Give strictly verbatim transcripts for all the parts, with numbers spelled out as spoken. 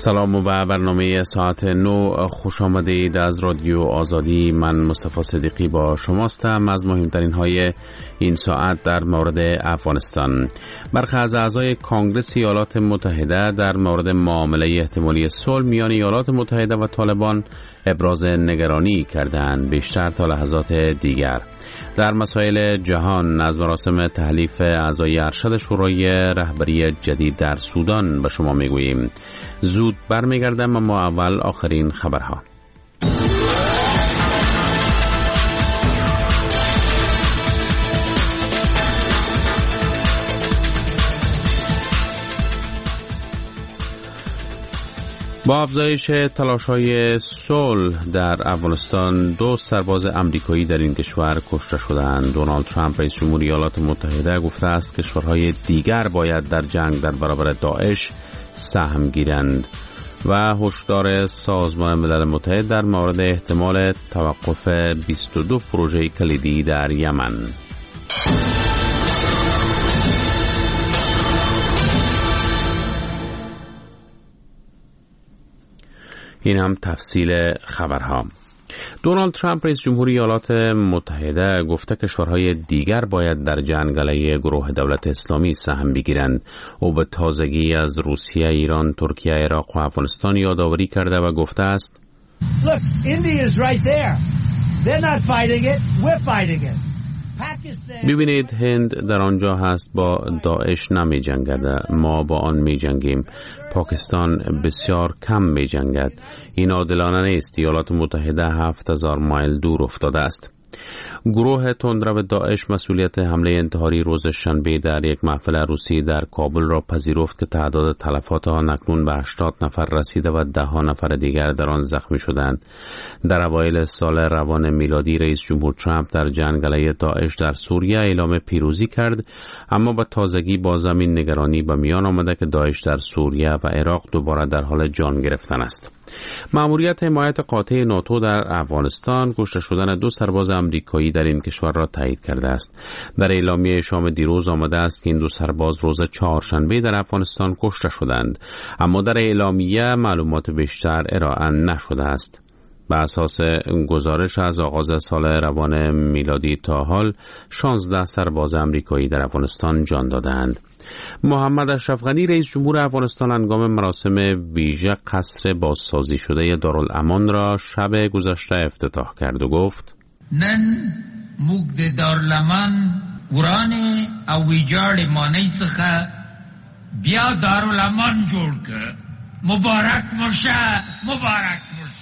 سلام و برنامه ساعت نو خوش آمدید از رادیو آزادی. من مصطفی صدیقی با شماستم. از مهمترین های این ساعت در مورد افغانستان: برخی از اعضای کانگرس ایالات متحده در مورد معامله احتمالی صلح میان ایالات متحده و طالبان ابراز نگرانی کردند. بیشتر تا لحظات دیگر. در مسائل جهان: از مراسم تحلیف اعضای ارشد شورای رهبری جدید در سودان به شما میگوییم. زود برمیگردم، اما اول آخرین خبرها. با افزایش تلاش‌های صلح در افغانستان، دو سرباز آمریکایی در این کشور کشته شدند. دونالد ترامپ رئیس جمهوری ایالات متحده گفته است کشورهای دیگر باید در جنگ در برابر داعش سهم گیرند و هشدار سازمان ملل متحد در مورد احتمال توقف بیست و دو پروژه کلیدی در یمن. این هم تفصیل خبرها. دونالد ترامپ رئیس جمهوری ایالات متحده گفته کشورهای دیگر باید در جنگ علیه گروه دولت اسلامی سهم بگیرند. او به تازگی از روسیه، ایران، ترکیه، عراق و افغانستان یادآوری کرده و گفته است Look, India is right there. They're not fighting it, we're fighting it. ببینید، هند در آنجا هست، با داعش نمی جنگد، ما با آن می جنگیم. پاکستان بسیار کم می جنگد. این عادلانه نیست. ایالات متحده هفت هزار مایل دور افتاده است. گروه تندرو داعش مسئولیت حمله انتحاری روز شنبه در یک محفل عروسی در کابل را پذیرفت که تعداد تلفات آن اکنون به هشتاد نفر رسیده و ده ها نفر دیگر در آن زخمی شدند. در اوایل سال روان میلادی رئیس جمهور ترامپ در جنگ علیه داعش در سوریه اعلام پیروزی کرد، اما با تازگی با زمین نگرانی به میان آمده که داعش در سوریه و عراق دوباره در حال جان گرفتن است. مأموریت حمایت قاطع ناتو در افغانستان کشته شدن دو سرباز آمریکایی در این کشور را تایید کرده است. در اعلامیه شام دیروز آمده است که این دو سرباز روز چهارشنبه در افغانستان کشته شدند، اما در اعلامیه معلومات بیشتر ارائه نشده است. به اساس گزارش از آغاز سال روان میلادی تا حال شانزده سرباز آمریکایی در افغانستان جان دادند. محمد اشرف غنی رئیس جمهور افغانستان هنگام مراسم ویژه قصر بازسازی شده دارالامان را شب گذشته افتتاح کرد و گفت نن موږ د دارالامان ورانه او ویجاړ مانۍ څخه بیا دارالامان جوړ کړ. مبارک مرشه، مبارک مرشه.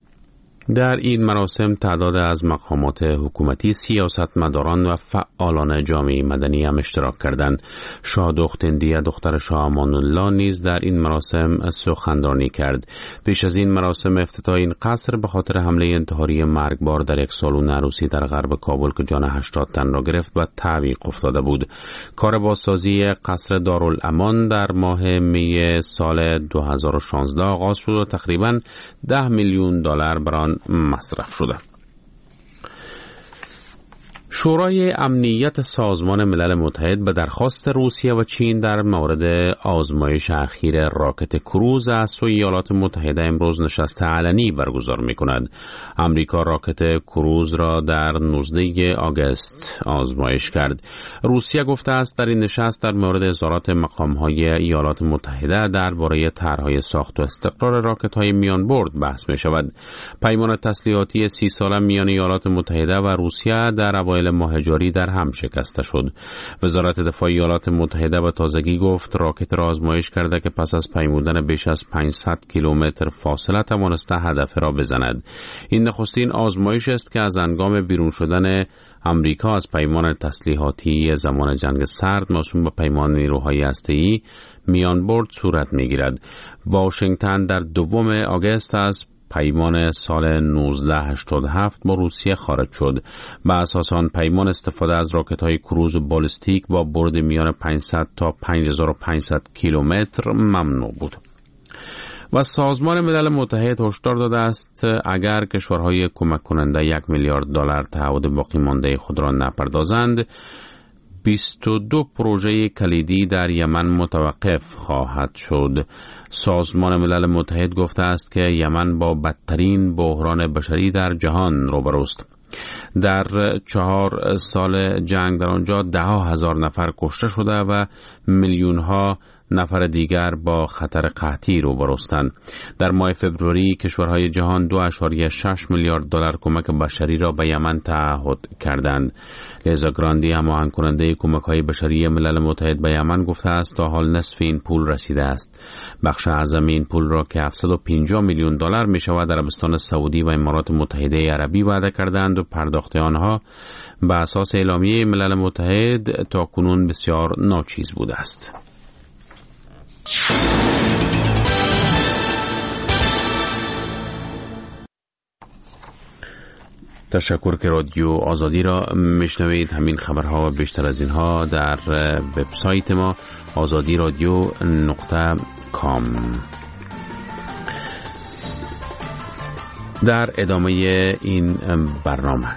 در این مراسم تعداد از مقامات حکومتی، سیاستمداران و فعالان جامعه مدنی هم اشتراک کردند. شاه دختندیه دختر شاه امان الله نیز در این مراسم سخنرانی کرد. پیش از این مراسم افتتاح این قصر به خاطر حمله انتحاری مرگبار در یک سالن عروسی در غرب کابل که جان هشتاد تن را گرفت و تعویق افتاده بود. کار بازسازی قصر دارالامان در ماه می سال دو هزار و شانزده آغاز شد و تقریباً ده میلیون دلار بر آن مصرف شده. شورای امنیت سازمان ملل متحد به درخواست روسیه و چین در مورد آزمایش اخیر راکت کروز از سوی ایالات متحده امروز نشست علنی برگزار می کند. امریکا راکت کروز را در نوزده آگوست آزمایش کرد. روسیه گفته است در این نشست در مورد اظهارات مقام‌های ایالات متحده درباره طرح‌های ساخت و استقرار راکت‌های میان برد بحث می شود. پیمان تسلیحاتی سی ساله میان ایالات متحده و روسیه در اوایل ماه جاری در هم شکسته شد. وزارت دفاع ایالات متحده به تازگی گفت راکت را آزمایش کرده که پس از پیمودن بیش از پانصد کیلومتر فاصله توانسته هدف را بزند. این نخستین آزمایش است که از هنگام بیرون شدن امریکا از پیمان تسلیحاتی زمان جنگ سرد موسوم به پیمان نیروهای هسته‌ای میان برد صورت می‌گیرد. واشنگتن در دوم آگوست از پیمان سال نوزده هشتاد و هفت با روسیه خارج شد. به اساس آن پیمان استفاده از راکت‌های کروز بالستیک با برد میان پانصد تا پنج هزار و پانصد کیلومتر ممنوع بود. و سازمان ملل متحد هشدار داده است اگر کشورهای کمک کننده یک میلیارد دلار تعهد باقی مانده خود را نپردازند، بیست و دو پروژه کلیدی در یمن متوقف خواهد شد. سازمان ملل متحد گفته است که یمن با بدترین بحران بشری در جهان روبروست. در چهار سال جنگ در آنجا ده ها هزار نفر کشته شده و میلیون ها نفر دیگر با خطر قحطی روبروستند. در ماه فوریه کشورهای جهان دو ممیز شش میلیارد دلار کمک بشری را به یمن تعهد کردند. لیزا گراندی، هماهنگ کننده کمک‌های بشری ملل متحد به یمن، گفته است تا حال نصف این پول رسیده است. بخش اعظم این پول را که هفتصد و پنجاه میلیون دلار می‌شود عربستان سعودی و امارات متحده عربی وعده کردند و پرداخت آنها به اساس اعلامیه ملل متحد تاکنون بسیار ناچیز بوده است. تشکر که رادیو آزادی را میشنوید. همین خبرها و بیشتر از اینها در وبسایت ما آزادی رادیو نقطه کام. در ادامه این برنامه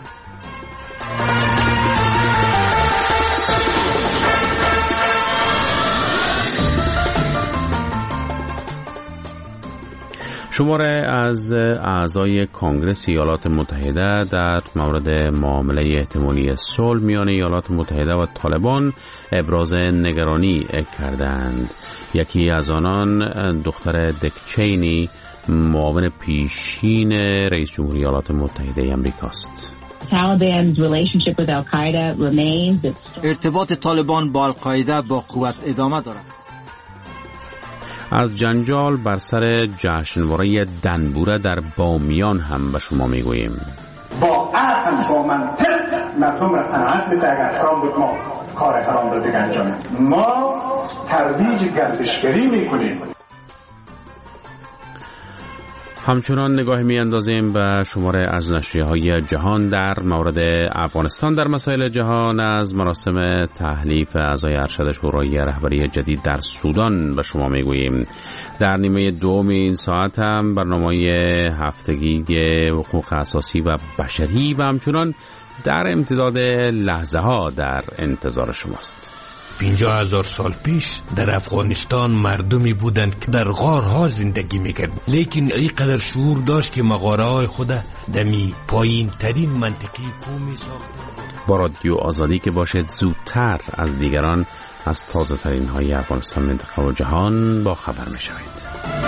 شماره از اعضای کانگرس ایالات متحده در مورد معامله احتمالی صلح میان ایالات متحده و طالبان ابراز نگرانی کردند. یکی از آنان دختر دک چینی، معاون پیشین رئیس جمهوری ایالات متحده آمریکا است. ارتباط طالبان با القاعده با قوت ادامه دارد. از جنجال بر سر جشنواره دنبوره در بامیان هم به شما میگوییم. با عقل با منطق مردم را قناعت میده. اگر حرام بود ما کار حرام را دیگه انجامیم. ما ترویج گردشگری میکنیم. همچنان نگاه می اندازیم به شماره از نشریه‌های جهان در مورد افغانستان. در مسائل جهان از مراسم تحلیف اعضای ارشد شورای رهبری جدید در سودان به شما می گوییم. در نیمه دوم این ساعت هم برنامه هفتگی حقوق اساسی و بشری و همچنان در امتداد لحظه ها در انتظار شماست. پنجاه هزار سال پیش در افغانستان مردمی بودند که در غارها زندگی میکرد، لیکن اینقدر شعور داشت که مغاره‌های خود دمی پایین ترین منطقی کومی ساختند. با رادیو آزادی که باشد زودتر از دیگران از تازه ترین های افغانستان، منطقه و جهان با خبر میشوید.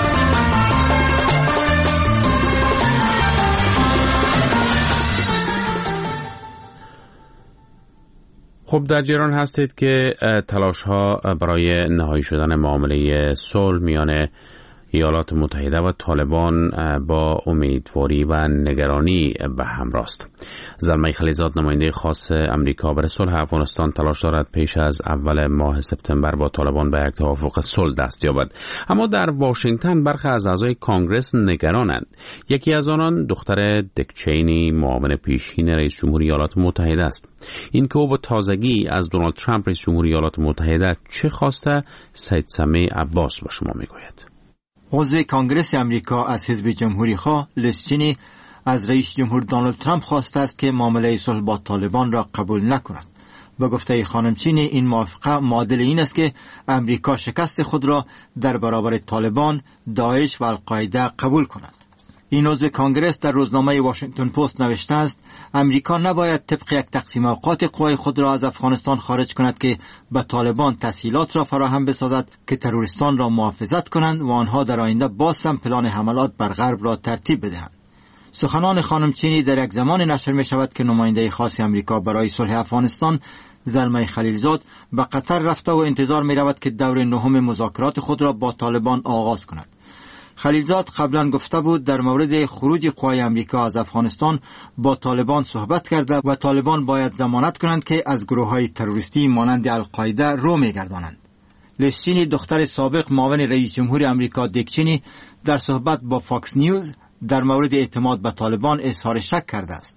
خب در جریان هستید که تلاش ها برای نهایی شدن معامله صلح میان ایالات متحده و طالبان با امیدواری و نگرانی به همراه است. زلمه خلیزاد، نماینده خاص امریکا برای صلح افغانستان، تلاش دارد پیش از اول ماه سپتامبر با طالبان به یک توافق صلح دست یابد. اما در واشنگتن برخی از اعضای کانگرس نگرانند. یکی از آنان دختر دک چینی، معاون پیشین رئیس جمهوری ایالات متحده است. این که او با تازگی از دونالد ترامپ رئیس جمهوری ایالات متحده چه خواسته، سید سمیع عباس به شما میگوید. عضو کانگرس امریکا از حزب جمهوری خواه لیز چینی از رئیس جمهور دونالد ترامپ خواسته است که معامله صلح با طالبان را قبول نکند. به گفته خانم چینی این موافقه معادل این است که امریکا شکست خود را در برابر طالبان، داعش و القاعده قبول کند. این عضو کانگرس در روزنامه واشنگتن پست نوشته است امریکا نباید طبق یک تقسیم اوقات قوای خود را از افغانستان خارج کند که به طالبان تسهیلات را فراهم بسازد که تروریستان را محافظت کنند و آنها در آینده باز هم پلان حملات بر غرب را ترتیب بدهند. سخنان خانم چینی در یک زمان نشر می شود که نماینده خاص امریکا برای صلح افغانستان زلمه خلیلزاد به قطر رفته و انتظار می رود که دور نهم مذاکرات خود را با طالبان آغاز کند. خلیلزاد قبلا گفته بود در مورد خروج قوای امریکا از افغانستان با طالبان صحبت کرده و طالبان باید ضمانت کنند که از گروه‌های تروریستی مانند القاعده رو می‌گردانند. لیز چینی، دختر سابق معاون رئیس جمهور امریکا دک چینی، در صحبت با فاکس نیوز در مورد اعتماد به طالبان اظهار شک کرده است.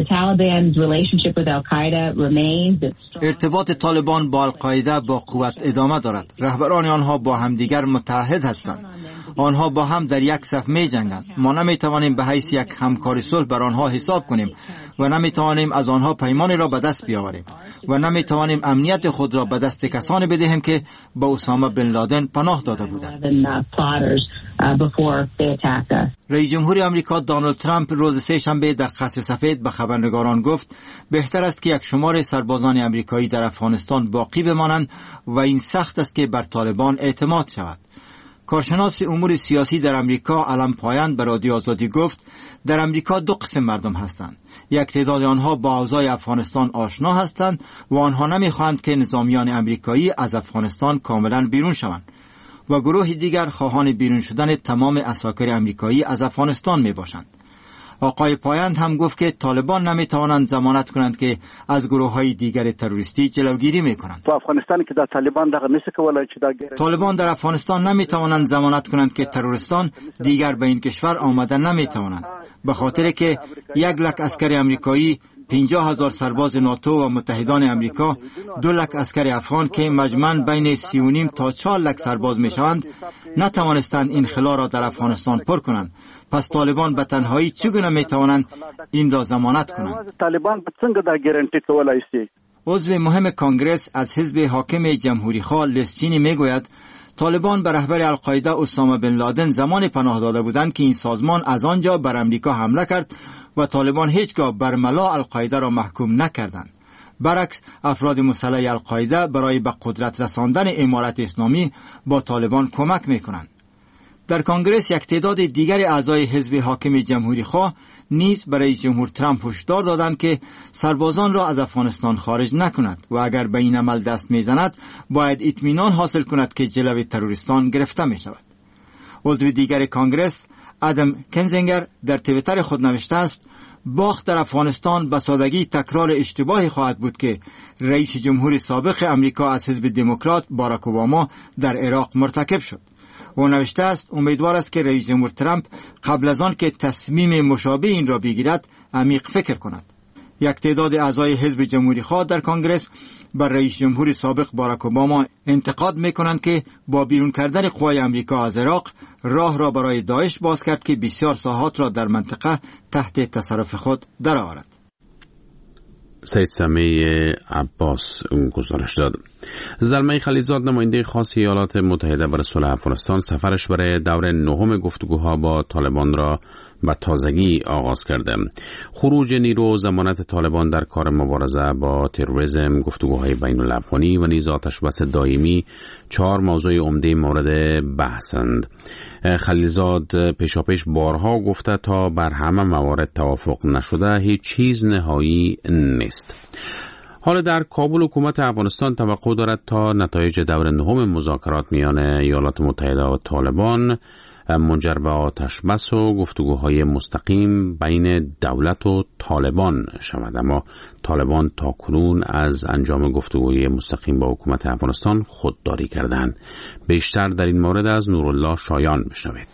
ارتباط طالبان با القاعده با قوت ادامه دارد. رهبران آنها با همدیگر متحد هستند. آنها با هم در یک صف می جنگند. ما نمی توانیم به حیث یک همکار صلح بر آنها حساب کنیم و نمیتوانیم از آنها پیمانی را به دست بیاوریم و نمیتوانیم امنیت خود را به دست کسانی بدهیم که به اسامه بن لادن پناه داده بودند. رئیس جمهور آمریکا دونالد ترامپ روز سه شنبه در قصر سفید به خبرنگاران گفت بهتر است که یک شمار سربازان آمریکایی در افغانستان باقی بمانند و این سخت است که بر طالبان اعتماد شود. کارشناس امور سیاسی در امریکا علم پایند به رادیو آزادی گفت در امریکا دو قسم مردم هستند. یک تعداد آنها با اوضاع افغانستان آشنا هستند و آنها نمیخواهند که نظامیان امریکایی از افغانستان کاملا بیرون شوند و گروه دیگر خواهان بیرون شدن تمام عساکر امریکایی از افغانستان می باشند. آقای پایند هم گفت که طالبان نمیتوانند ضمانت کنند که از گروه‌های دیگر تروریستی جلوگیری میکنند. تو افغانستان که در طالبان دغه نشه کولای چې دا طالبان در افغانستان نمیتوانند ضمانت کنند که تروریستان دیگر به این کشور آمده نمیتوانند، به خاطر که یک لک عسکر امریکایی، پنجاه هزار سرباز ناتو و متحدان امریکا، دو لک عسکر افغان که مجموعاً بین سی و نیم تا چهار لک سرباز میشوند نتوانستند این خلا را در افغانستان پر کنند. پس طالبان به تنهایی چگونه میتوانند این را ضمانت کنند؟ طالبان به څنګه دا ګارانټي کولای شي؟ عضو مهم کانگرس از حزب حاکم جمهوری خواه لسچینی میگوید طالبان به رهبر القاعده اسامه بن لادن زمان پناه داده بودند که این سازمان از آنجا بر امریکا حمله کرد و طالبان هیچگاه بر ملا القاعده را محکوم نکردند. برعکس افراد مسلح القاعده برای به قدرت رساندن امارت اسلامی با طالبان کمک میکنند. در کنگره یک تعداد دیگر اعضای حزب حاکم جمهوری خواه نیز برای رئیس جمهور ترامپ هشدار دادند که سربازان را از افغانستان خارج نکند و اگر به این عمل دست میزند باید اطمینان حاصل کند که جلوی تروریستان گرفته می شود. عضو دیگر کانگرس ادم کنزینگر در توییتر خود نوشته است باخت در افغانستان به سادگی تکرار اشتباهی خواهد بود که رئیس جمهور سابق امریکا از حزب دموکرات باراک اوباما در عراق مرتکب شد. او نوشته است امیدوار است که رئیس جمهور ترامپ قبل از آن که تصمیم مشابه این را بگیرد عمیق فکر کند. یک تعداد اعضای حزب جمهوری خواه در کنگره بر رئیس جمهور سابق باراک اوباما انتقاد میکنند که با بیرون کردن قوای امریکا از عراق راه را برای داعش باز کرد که بسیار ساحات را در منطقه تحت تصرف خود درآورد. سید سمیع عباس گزارش داد. زلمه خلیزاد نماینده خاص ایالات متحده برای صلح افغانستان سفرش برای دور نهم گفتگوها با طالبان را به تازگی آغاز کرده. خروج نیرو ضمانت طالبان در کار مبارزه با تروریسم، گفتگوهای بین الافغانی و نیز آتش بس دائمی چهار موضوع عمده مورد بحثند. خلیزاد پیشاپیش بارها گفته تا بر همه موارد توافق نشده هیچ چیز نهایی نیست. حالا در کابل حکومت افغانستان توقع دارد تا نتایج دور نهم مذاکرات میان ایالات متحده و طالبان منجر به آتش بس و گفتگوهای مستقیم بین دولت و طالبان شود، اما طالبان تاکنون از انجام گفتگوهای مستقیم با حکومت افغانستان خودداری کردند. بیشتر در این مورد از نورالله شایان بشنوید.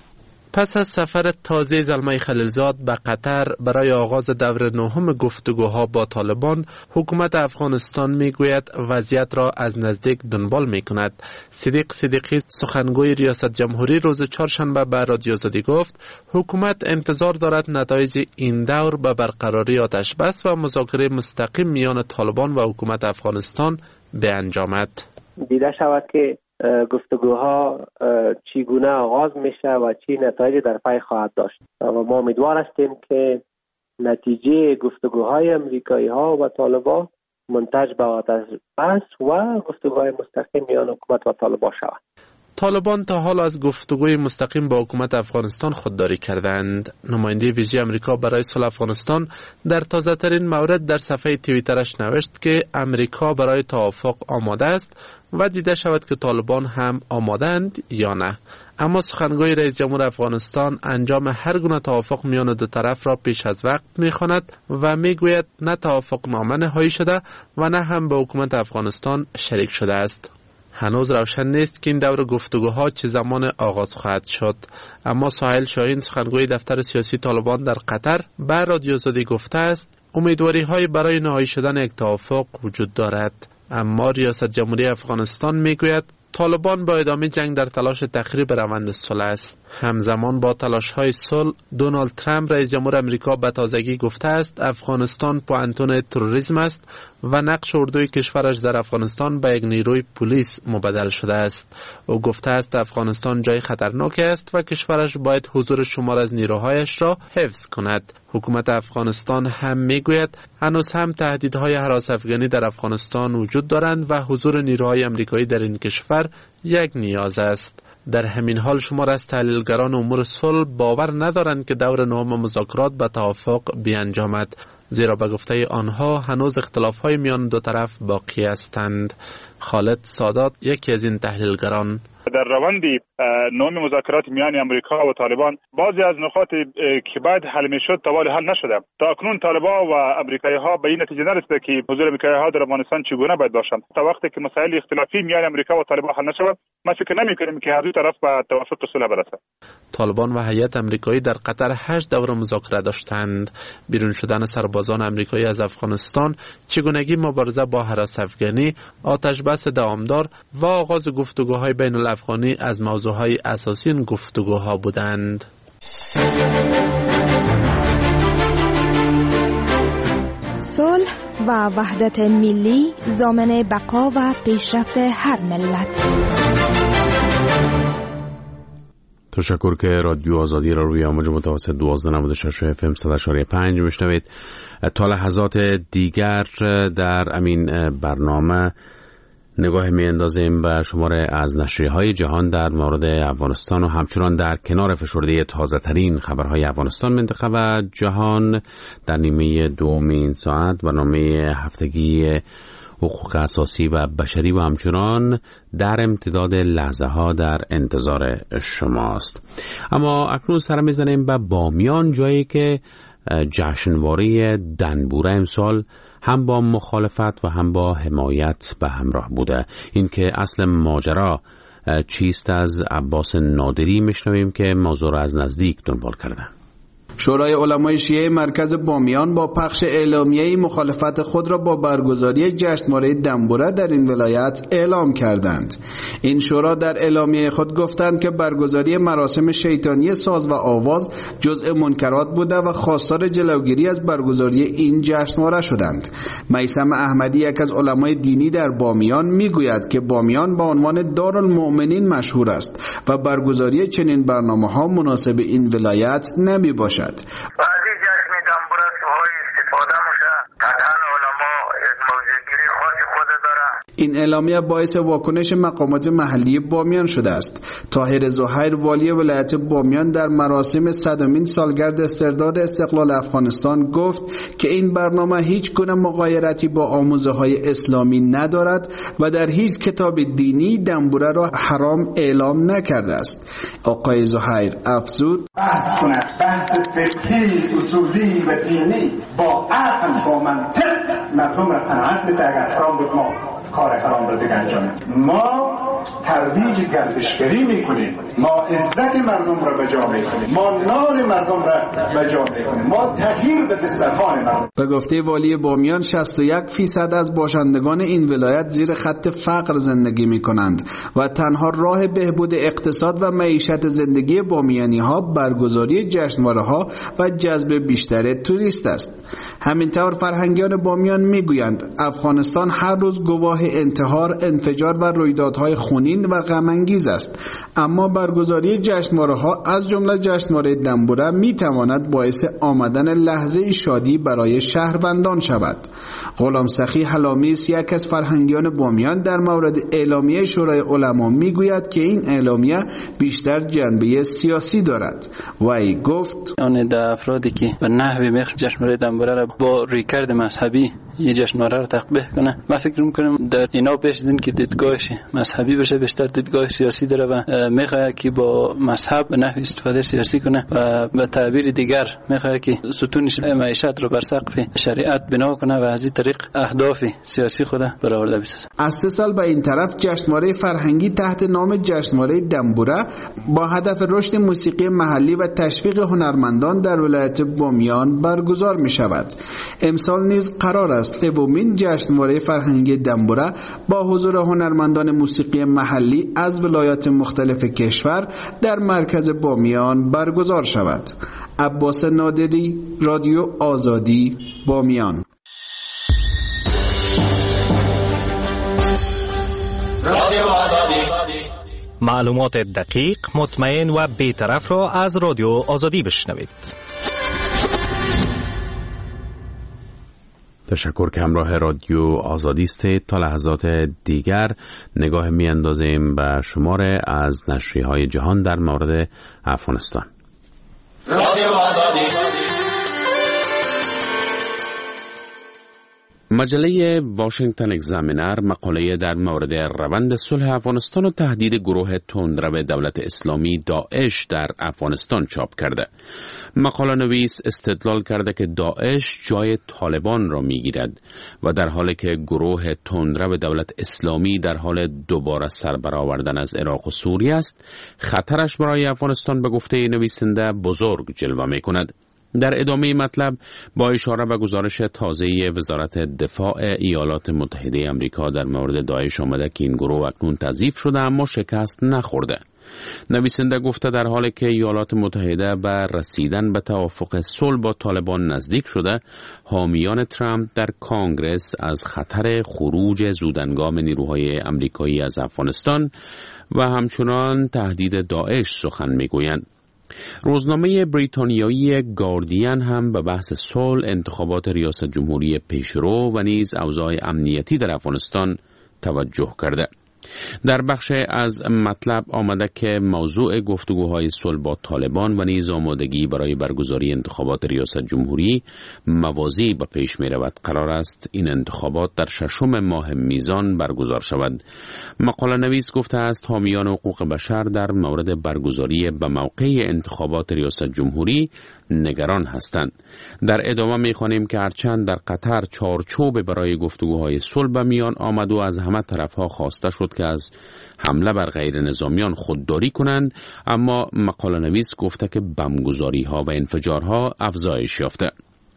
پس از سفر تازه زلمه خلیلزاد به قطر برای آغاز دور نهم گفتگوها با طالبان، حکومت افغانستان میگوید وضعیت را از نزدیک دنبال میکند. صدیق صدیقی سخنگوی ریاست جمهوری روز چهارشنبه به رادیو آزادی گفت حکومت انتظار دارد نتایج این دور به برقراری آتش بس و مذاکره مستقیم میان طالبان و حکومت افغانستان بیانجامد. دیده شود که گفتگوها چگونه آغاز میشه و چی نتایج در پی خواهد داشت و ما امیدوار هستیم که نتیجه گفتگوهای امریکایی ها و طالبان منتج به آتش بس و گفتگوهای مستقیم میان حکومت و طالبان شود. طالبان تا حال از گفتگوی مستقیم با حکومت افغانستان خودداری کردند. نماینده ویژه امریکا برای صلح افغانستان در تازه ترین مورد در صفحه توییترش نوشت که امریکا برای توافق آماده است و دیده شود که طالبان هم آمادند یا نه. اما سخنگوی رئیس جمهور افغانستان انجام هر گونه توافق میان دو طرف را پیش از وقت میخواند و میگوید نه توافق نامه نهایی شده و نه هم به حکومت افغانستان شریک شده است. هنوز روشن نیست که این دور گفتگوها چه زمان آغاز خواهد شد، اما سهیل شاهین سخنگوی دفتر سیاسی طالبان در قطر به رادیو آزادی گفته است امیدواری های برای نهایی شدن یک توافق وجود دارد. اما ریاست جمهوری افغانستان میگوید طالبان با ادامه جنگ در تلاش تخریب روند صلح است. همزمان با تلاش‌های صلح، دونالد ترامپ رئیس جمهور آمریکا به تازگی گفته است افغانستان پوانتون تروریسم است و نقش اردوی کشورش در افغانستان به یک نیروی پلیس مبدل شده است. او گفته است افغانستان جای خطرناک است و کشورش باید حضور شمار از نیروهایش را حفظ کند. حکومت افغانستان هم میگوید هنوز هم تهدیدهای هراس افغانی در افغانستان وجود دارند و حضور نیروهای آمریکایی در این کشور یک نیاز است. در همین حال شمار از تحلیلگران امور صلح باور ندارند که دور نهم مذاکرات به توافق بیانجامد، زیرا به گفته آنها هنوز اختلاف‌های میان دو طرف باقی هستند. خالد سادات یکی از این تحلیلگران: در روند نهم مذاکرات میان امریکا و طالبان بعضی از نقاط که باید حل میشد تا حال حل نشده. تا اکنون طالبان و امریکایی ها به این نتیجه نرسیده که حضور امریکایی ها در افغانستان چگونه باید باشند. تا وقتی که مسائل اختلافی میان امریکا و طالبان حل نشود، ما فکر نمی‌کنیم که هر دو طرف به توافق صلح برسد. طالبان و هیئت امریکایی در قطر هشت دوره مذاکره داشتند. بیرون شدن سربازان امریکایی از افغانستان، چگونگی مبارزه با هراس افغانی، آتش بس دوامدار و آغاز گفتگوهای بین الافغانی از موضوعهای اساسی این گفتگوها بودند. صلح و وحدت ملی ضامن بقا و پیشرفت هر ملت. تشکر که رادیو آزادی را روی امواج متوسط دوازده ممیز شش اف ام صد و چهار ممیز پنج میشنوید. تا لحظات دیگر در امین برنامه نگاه می اندازیم به شمار از نشریه‌های جهان در مورد افغانستان و همچنان در کنار فشرده تازه ترین خبرهای افغانستان، منطقه و جهان در نیمه دوم این ساعت برنامه هفتگی حقوق اساسی و بشری و همچنان در امتداد لحظه ها در انتظار شماست. اما اکنون سر میزنیم به بامیان، جایی که جشنواره دنبوره امسال هم با مخالفت و هم با حمایت به همراه بوده. این که اصل ماجرا چیست از عباس نادری میشنویم که موضوع را از نزدیک دنبال کردن. شورای علمای شیعه مرکز بامیان با پخش اعلامیه‌ای مخالفت خود را با برگزاری جشنواره دنبوره در این ولایت اعلام کردند. این شورا در اعلامیه خود گفتند که برگزاری مراسم شیطانی ساز و آواز جزء منکرات بوده و خواستار جلوگیری از برگزاری این جشنواره شدند. میثم احمدی، یک از علمای دینی در بامیان، میگوید که بامیان به عنوان دارالمؤمنین مشهور است و برگزاری چنین برنامه‌ها مناسب این ولایت نمی باشد. بعضی جشن دنبوره سوهای استفاده میشه، قطعا علما از موضوعگیری خاص خود داره. این اعلامیه باعث واکنش مقامات محلی بامیان شده است. طاهر زهیر، والی ولایت بامیان، در مراسم صدمین سالگرد استرداد استقلال افغانستان گفت که این برنامه هیچ گونه مغایرتی با آموزه‌های اسلامی ندارد و در هیچ کتاب دینی دنبوره را حرام اعلام نکرده است. آقای زهیر افزود: بحث کنند، بحث فقهی، اصولی و دینی با عقل با منطق مردم را قناعت بده. اگر حرام بود ما کار حرام را دیگه انجام. ما ترویج گردشگری میکنیم، ما عزت مردم را به جا میکنیم، ما نان مردم را به جا میکنیم، ما تغییر به دسترخوان مردم. به گفته والی بامیان شصت و یک فیصد از باشندگان این ولایت زیر خط فقر زندگی میکنند و تنها راه بهبود اقتصاد و معیشت زندگی بامیانی ها برگزاری جشنواره ها و جذب بیشتر توریست است. همینطور فرهنگیان بامیان میگویند افغانستان هر روز گواه انتحار، انفجار و رویدادهای خونین و غم انگیز است، اما برگزاری جشنواره ها از جمله جشنواره دنبوره می تواند باعث آمدن لحظه شادی برای شهروندان شود. غلام سخی حلامیس، یک از فرهنگیان بامیان، در مورد اعلامیه شورای علما می گوید که این اعلامیه بیشتر جنبه سیاسی دارد. وی گفت: آن ده افرادی که به نحوی میخ جشنواره دنبوره را با رویکرد مذهبی یه جشنواره رو تقبیح کنه، من فکر میکنم در اینا پیش از این که دیدگاهش مذهبی بشه بیشتر دیدگاه سیاسی داره و میخواد که با مذهب به نحو استفاده سیاسی کنه و به تعبیر دیگر میخواد که ستون معیشت رو بر سقف شریعت بنا کنه و از این طریق اهداف سیاسی خود برآورده بسازه. از سه سال به این طرف جشنواره فرهنگی تحت نام جشنواره دنبوره با هدف رشد موسیقی محلی و تشویق هنرمندان در ولایت بامیان برگزار می شود. امسال نیز قرار است است. سومین جشنواره فرهنگی دنبوره با حضور هنرمندان موسیقی محلی از ولایات مختلف کشور در مرکز بامیان برگزار شود. عباس نادری، رادیو آزادی، بامیان. رادیو آزادی، معلومات دقیق، مطمئن و بی‌طرف را از رادیو آزادی بشنوید. تشکر که همراه رادیو آزادی استید. تا لحظات دیگر نگاه می اندازیم به شماره از نشریه‌های جهان در مورد افغانستان. رادیو آزادی. مجله واشنگتن اگزامینر مقاله در مورد روند صلح افغانستان و تهدید گروه تندرو دولت اسلامی داعش در افغانستان چاپ کرده. مقاله نویس استدلال کرده که داعش جای طالبان را میگیرد و در حالی که گروه تندرو دولت اسلامی در حال دوباره سربرآوردن از عراق و سوریه است، خطرش برای افغانستان به گفته نویسنده بزرگ جلوه می‌کند. در ادامه مطلب با اشاره به گزارش تازه وزارت دفاع ایالات متحده آمریکا در مورد داعش آمده که این گروه اکنون تضعیف شده اما شکست نخورده. نویسنده گفته در حالی که ایالات متحده به رسیدن به توافق صلح با طالبان نزدیک شده، حامیان ترامپ در کانگرس از خطر خروج زودهنگام نیروهای آمریکایی از افغانستان و همچنان تهدید داعش سخن میگویند. روزنامه بریتانیایی گاردین هم به بحث صلح، انتخابات ریاست جمهوری پیشرو و نیز اوضاع امنیتی در افغانستان توجه کرده. در بخش از مطلب آمده که موضوع گفتگوهای صلح با طالبان و نیز آمادگی برای برگزاری انتخابات ریاست جمهوری موازی به پیش می رود. قرار است این انتخابات در ششم ماه میزان برگزار شود. مقاله نویس گفته است حامیان حقوق بشر در مورد برگزاری به موقع انتخابات ریاست جمهوری نگران هستند. در ادامه می خوانیم که هرچند در قطر چارچوب برای گفتگوهای صلح به میان آمد و از همه طرفها خواسته شد که از حمله بر غیر نظامیان خودداری کنند، اما مقاله نویس گفته که بمبگذاری ها و انفجارها افزایش یافته.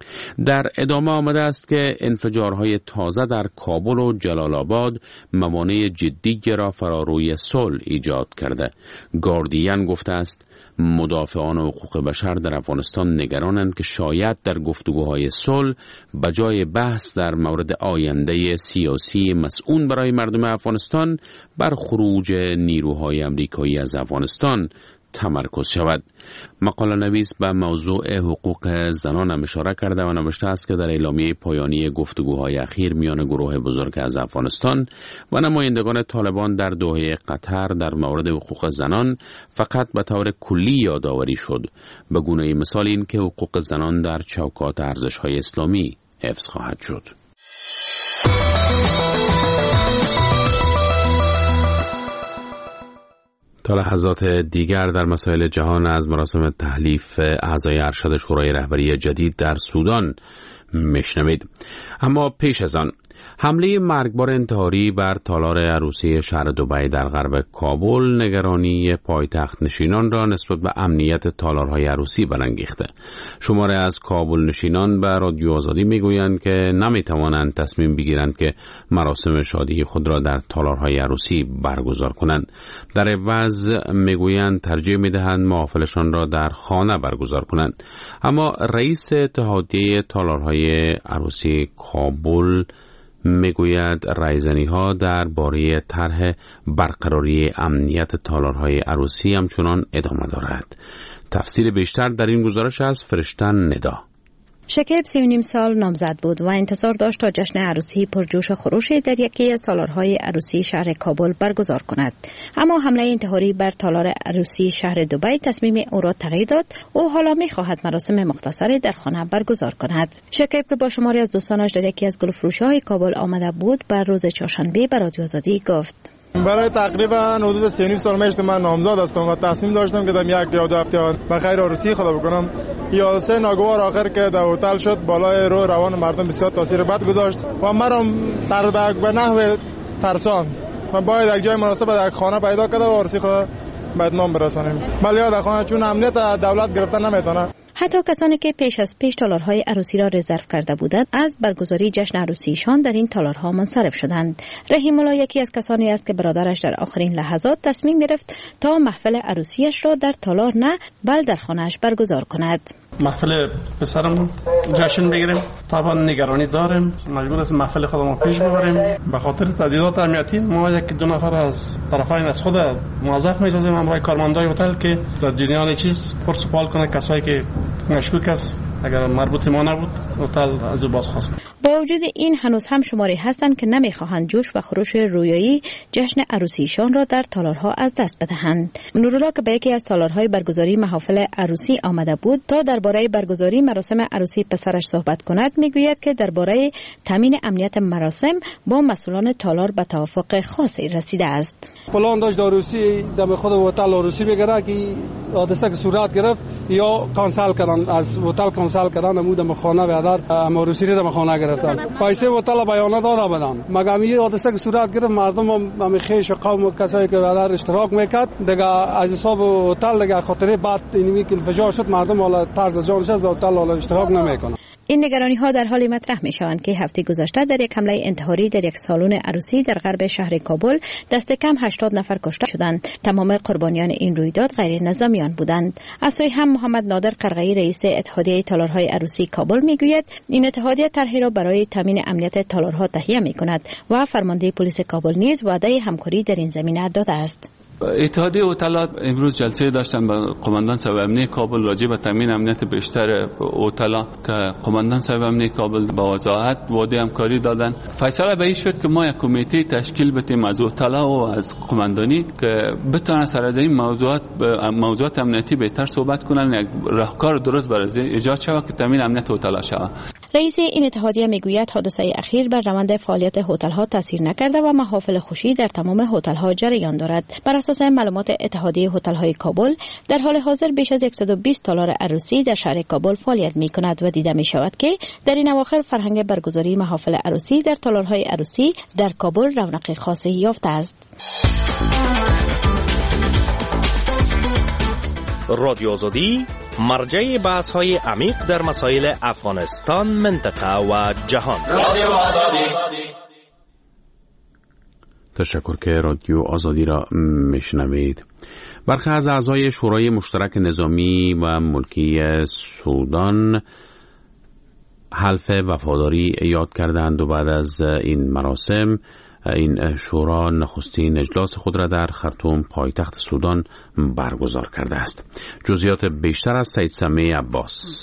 در ادامه آمده است که انفجارهای تازه در کابل و جلال آباد موانع جدی را فراروی صلح ایجاد کرده. گاردین گفته است مدافعان حقوق بشر در افغانستان نگرانند که شاید در گفتگوهای صلح بجای بحث در مورد آینده سیاسی مسئول برای مردم افغانستان بر خروج نیروهای آمریکایی از افغانستان تمرکز شود. مقاله نویس به موضوع حقوق زنان هم اشاره کرده و نوشته است که در اعلامیه پایانی گفتگوهای اخیر میان گروه بزرگ از افغانستان و نمایندگان طالبان در دوحه قطر در مورد حقوق زنان فقط به طور کلی یادآوری شد، به گونه مثال این که حقوق زنان در چوکات ارزش‌های اسلامی حفظ خواهد شد. تا لحظات دیگر در مسائل جهان از مراسم تحلیف اعضای ارشد شورای رهبری جدید در سودان میشنوید. اما پیش از آن حمله مرگبار انتحاری بر تالار عروسی شهر دبی در غرب کابل نگرانی پایتخت نشینان را نسبت به امنیت تالارهای عروسی برانگیخته. شماره از کابل نشینان به رادیو آزادی میگویند که نمیتوانند تصمیم بگیرند که مراسم شادی خود را در تالارهای عروسی برگزار کنند. در عوض میگویند ترجیح میدهند محافلشان را در خانه برگزار کنند. اما رئیس اتحادیه تالارهای عروسی کابل میگوید رایزنی ها در باره طرح برقراری امنیت تالارهای عروسی همچنان ادامه دارد. تفصیل بیشتر در این گزارش از فرشتن ندا. شکیب سی و نیم سال نامزد بود و انتظار داشت تا جشن عروسی پرجوش و خروشی در یکی از تالارهای عروسی شهر کابل برگزار کند. اما حمله انتحاری بر تالار عروسی شهر دبی تصمیم او را تغییر داد. او حالا می‌خواهد مراسم مختصری در خانه برگزار کند. شکیب که با شماری از دوستانش در یکی از گلفروشی‌های کابل آمده بود، بر روز چهارشنبه به رادیو آزادی گفت: برای تقریبا حدود سه و نیم سال میشه من نامزد هستم و تصمیم داشتم که در یک یا دو هفته به خیر عروسی خدا بکنم. یا سه ناگوار آخر که در هتل شد بالای رو روان مردم بسیار تاثیر بد گذاشت و مرا در به نحو ترسان من باید یک جای مناسب در یک خانه پیدا کرده و عروسی خدا باید نام برسانیم. ولی در خانه چون امنیت دولت گرفتن نمیتونه. حتی کسانی که پیش از پیش تالارهای عروسی را رزرو کرده بودند از برگزاری جشن عروسیشان در این تالارها منصرف شدند. رحیم الله یکی از کسانی است که برادرش در آخرین لحظات تصمیم گرفت تا محفل عروسیش را در تالار نه بل در خانه‌اش برگزار کند. محفل پسرم جشن بگیریم، طبعا نگرانی داریم، مجبور است محفل خودمون پیش ببریم. به خاطر تهدیدات امنیتی ما یک دو نفر از طرفین از خود موظف می‌سازیم امروی کارمندای هتل که در جریان چیز پرسپال کنه کسایی که مشکوک است اگر مربوط ما نبود هتل از بازخواست. با وجود این هنوز هم شماری هستند که نمیخواهند جوش و خروش رویایی جشن عروسیشان را در تالارها از دست بدهند. نورالله که به یکی از تالارهای برگزاری محافل عروسی آمده بود تا درباره برگزاری مراسم عروسی پسرش صحبت کند، میگوید که درباره تامین امنیت مراسم با مسئولان تالار به توافق خاصی رسیده است. پلان داشت عروسی دم خود هتل عروسی بگیره که حادثه که صورت گرفت یا کانسل کردن، از هتل کانسل کردن، امود خانه بیادر عروسی را دم خانه گرفتن، پیسه هتل بیانات داده بدن. مگه این حادثه که صورت گرفت مردم هم خیش قوم و کسایی که بیادر اشتراک میکرد دیگه از حساب هتل دیگه خاطره بعد اینمی که انفجار شد مردم حالا طرز جانش از هتل حالا اشتراک نمیکنن. این نگرانی ها در حالی مطرح می شوند که هفته گذشته در یک حمله انتحاری در یک سالن عروسی در غرب شهر کابل دست کم هشتاد نفر کشته شدند. تمام قربانیان این رویداد غیر نظامیان بودند. از سوی هم محمد نادر قرغی رئیس اتحادیه تالارهای عروسی کابل می گوید این اتحادیه طرحی را برای تامین امنیت تالارها تهیه می کند و فرمانده پلیس کابل نیز وعده همکاری در این زمینه داده است. اتحادیه هتلات امروز جلسه داشتن با قماندان صاحب امنیه کابل راجع به تامین امنیت بیشتر هتل‌ها که قماندان صاحب امنیه کابل با وضاحت وعده همکاری دادن. فیصله به این شد که ما یک کمیته تشکیل بدیم از هتل‌ها و از قماندانی که بتونن سر از این موضوعات موضوعات امنیتی بهتر صحبت کنن، یک راهکار درست برای ایجاد شود که تامین امنیت هتل‌ها شود. رئیس این اتحادیه میگوید حادثه اخیر بر روند فعالیت هتل‌ها تاثیر نکرده و محافل خوشی در تمام هتل‌ها جریان دارد. بر اساس معلومات اتحادیه هتل‌های کابل در حال حاضر بیش از صد و بیست تالار عروسی در شهر کابل فعالیت می‌کند و دیده می‌شود که در این اواخر فرهنگ برگزاری محافل عروسی در تالارهای عروسی در کابل رونق خاصی یافته است. رادیو آزادی مرجع بحث‌های عمیق در مسائل افغانستان، منطقه و جهان. رادیو آزادی. تشکر که رادیو آزادی را میشنوید. برخی از اعضای شورای مشترک نظامی و ملکی سودان حلف وفاداری یاد کردند و بعد از این مراسم این شورا نخستین اجلاس خود را در خرطوم پایتخت سودان برگزار کرده است. جزئیات بیشتر از سید سمیع عباس.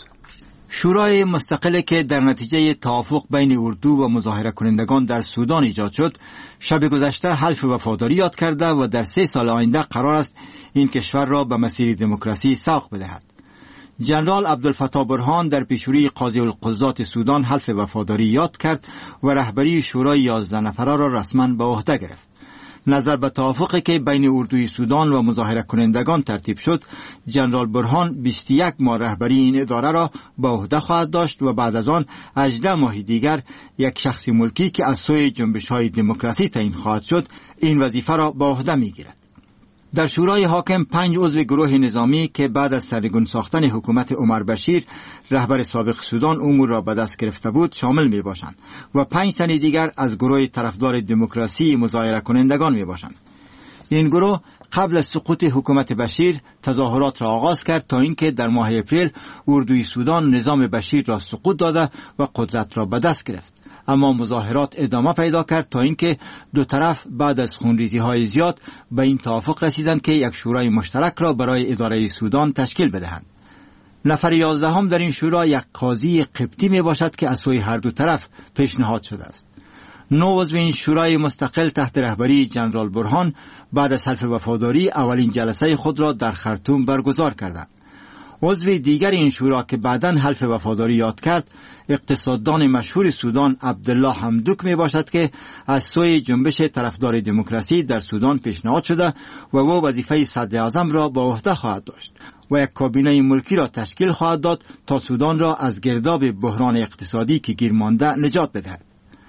شورای مستقلی که در نتیجه توافق بین اردو و مظاهره کنندگان در سودان ایجاد شد، شب گذشته حلف وفاداری یاد کرده و در سه سال آینده قرار است این کشور را به مسیر دموکراسی ساق بدهد. جنرال عبدالفتاح برهان در پیشروی قاضی القضات سودان حلف وفاداری یاد کرد و رهبری شورای یازده نفره را رسما به عهده گرفت. نظر به توافقی که بین اردوی سودان و مظاهره کنندگان ترتیب شد، جنرال برهان بیست و یک ماه رهبری این اداره را به عهده خواهد داشت و بعد از آن هجده ماه دیگر یک شخص ملکی که از سوی جنبش‌های دموکراسی تعیین خواهد شد این وظیفه را به عهده می‌گیرد. در شورای حاکم پنج عضو گروه نظامی که بعد از سرنگون ساختن حکومت عمر بشیر رهبر سابق سودان امور را به دست گرفته بود شامل می باشند و پنج تن دیگر از گروه طرفدار دموکراسی مظاهره کنندگان می باشند. این گروه قبل از سقوط حکومت بشیر تظاهرات را آغاز کرد تا اینکه در ماه اپریل اردوی سودان نظام بشیر را سقوط داده و قدرت را به دست گرفت. اما مظاهرات ادامه پیدا کرد تا اینکه دو طرف بعد از خونریزی های زیاد به این توافق رسیدند که یک شورای مشترک را برای اداره سودان تشکیل بدهند. نفر یازدهم در این شورا یک قاضی قبطی می باشد که از سوی هر دو طرف پیشنهاد شده است. نو عضو این شورای مستقل تحت رهبری جنرال برهان بعد از حلف وفاداری اولین جلسه خود را در خرطوم برگزار کردند. عضو دیگر این شورا که بعداً حلف وفاداری یاد کرد اقتصاددان مشهور سودان عبدالله حمدوک می باشد که از سوی جنبش طرفدار دموکراسی در سودان پیشنهاد شده و او وظیفه صدر اعظم را به عهده خواهد داشت و یک کابینه ملکی را تشکیل خواهد داد تا سودان را از گرداب بحران اقتصادی که گیر مانده نجات بدهد.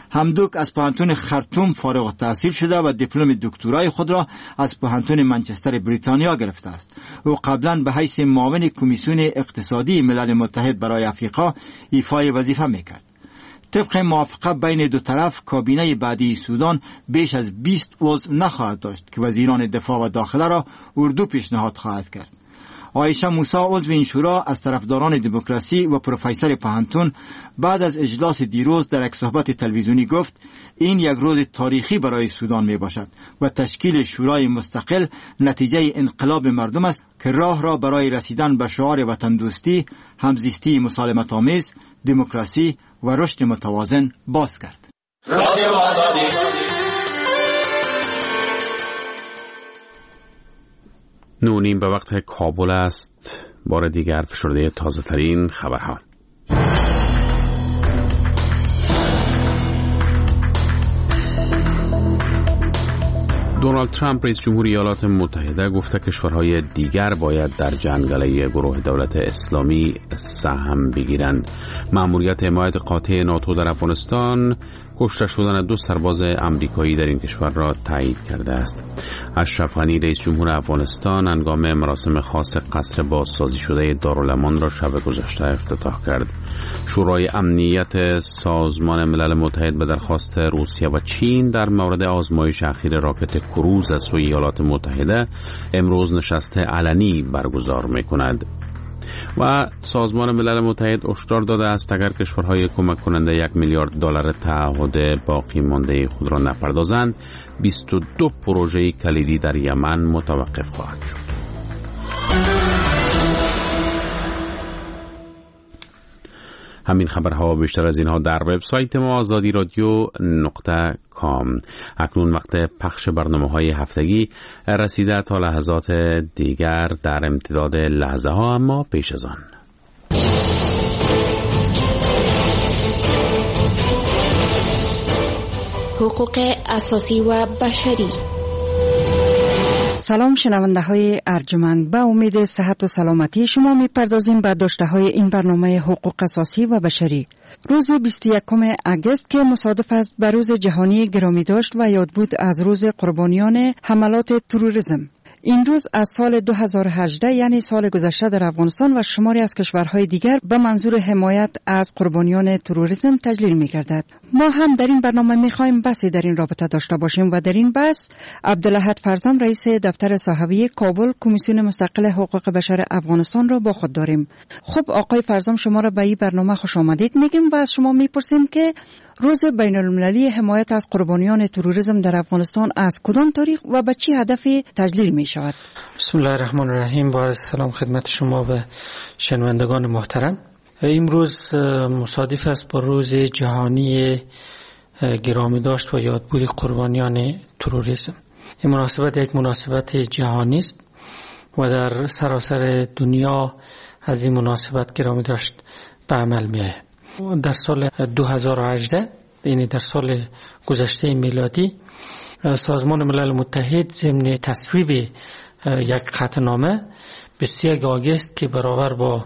همدوک از پوهنتون خرطوم فارغ التحصیل شده و دیپلم دکترای خود را از پوهنتون منچستر بریتانیا گرفته است. او قبلا به حیث معاون کمیسیون اقتصادی ملل متحد برای افریقا ایفای وظیفه میکرد. طبق موافقه بین دو طرف، کابینه بعدی سودان بیش از بیست عضو نخواهد داشت که وزیران دفاع و داخله را اردو پیشنهاد خواهد کرد. عایشه موسی عضو این شورا از طرفداران دموکراسی و پروفسور پوهنتون بعد از اجلاس دیروز در یک صحبت تلویزیونی گفت این یک روز تاریخی برای سودان می باشد و تشکیل شورای مستقل نتیجه انقلاب مردم است که راه را برای رسیدن به شعار وطن دوستی، همزیستی مسالمت آمیز، دموکراسی و رشد متوازن باز کرد. نونیم به وقت کابل است. بار دیگر فشرده تازه ترین خبرها. دونالد ترامپ رئیس جمهوری ایالات متحده گفته کشورهای دیگر باید در جنگله گروه دولت اسلامی سهم بگیرند. مأموریت حمایت قاطع ناتو در افغانستان کشته شدن دو سرباز امریکایی در این کشور را تایید کرده است. اشرف غنی رئیس جمهور افغانستان هنگام مراسم خاص قصر بازسازی شده دارالامان را شب گذشته افتتاح کرد. شورای امنیت سازمان ملل متحد به درخواست روسیه و چین در مورد آزمایش اخیر راکت کروز از سوی ایالات متحده امروز نشست علنی برگزار می‌کند. و سازمان ملل متحد هشدار داده است اگر کشورهای کمک کننده یک میلیارد دلار تعهد باقی مانده خود را نپردازند، بیست و دو پروژه کلیدی در یمن متوقف خواهد شد. همین خبرها و بیشتر از اینها در وبسایت ما آزادی رادیو نقطه کام. اکنون وقت پخش برنامه‌های هفتگی رسیده. تا لحظات دیگر در امتداد لحظه ها، اما پیش از آن حقوق اساسی و بشری. سلام شنونده های ارجمند، به امید صحت و سلامتی شما می پردازیم به داشته های این برنامه حقوق اساسی و بشری. روز بیست و یکم اگست که مصادف است به روز جهانی گرامی داشت و یاد بود از روز قربانیان حملات تروریسم. این روز از سال دو هزار و هجده یعنی سال گذشته در افغانستان و شماری از کشورهای دیگر به منظور حمایت از قربانیان تروریسم تجلیل می‌گردد. ما هم در این برنامه می‌خوایم بحثی در این رابطه داشته باشیم و در این بحث عبدالاحد فرزام رئیس دفتر صحابی کابل کمیسیون مستقل حقوق بشر افغانستان را با خود داریم. خب آقای فرزام، شما را به این برنامه خوش آمدید میگیم و از شما میپرسیم که روز بین المللی حمایت از قربانیان تروریسم در افغانستان از کدام تاریخ و به چه هدفی تجلیل می شود؟ بسم الله الرحمن الرحیم. با عرض سلام خدمت شما و شنوندگان محترم. امروز مصادف است با روز جهانی گرامی داشت و یادبود قربانیان تروریسم. این مناسبت یک مناسبت جهانی است و در سراسر دنیا از این مناسبت گرامی داشت به عمل می آید. در سال دو هزار و هجده یعنی در سال گذشته میلادی سازمان ملل متحد ضمن تصویب یک قطعنامه بیست و یک آگوست که برابر با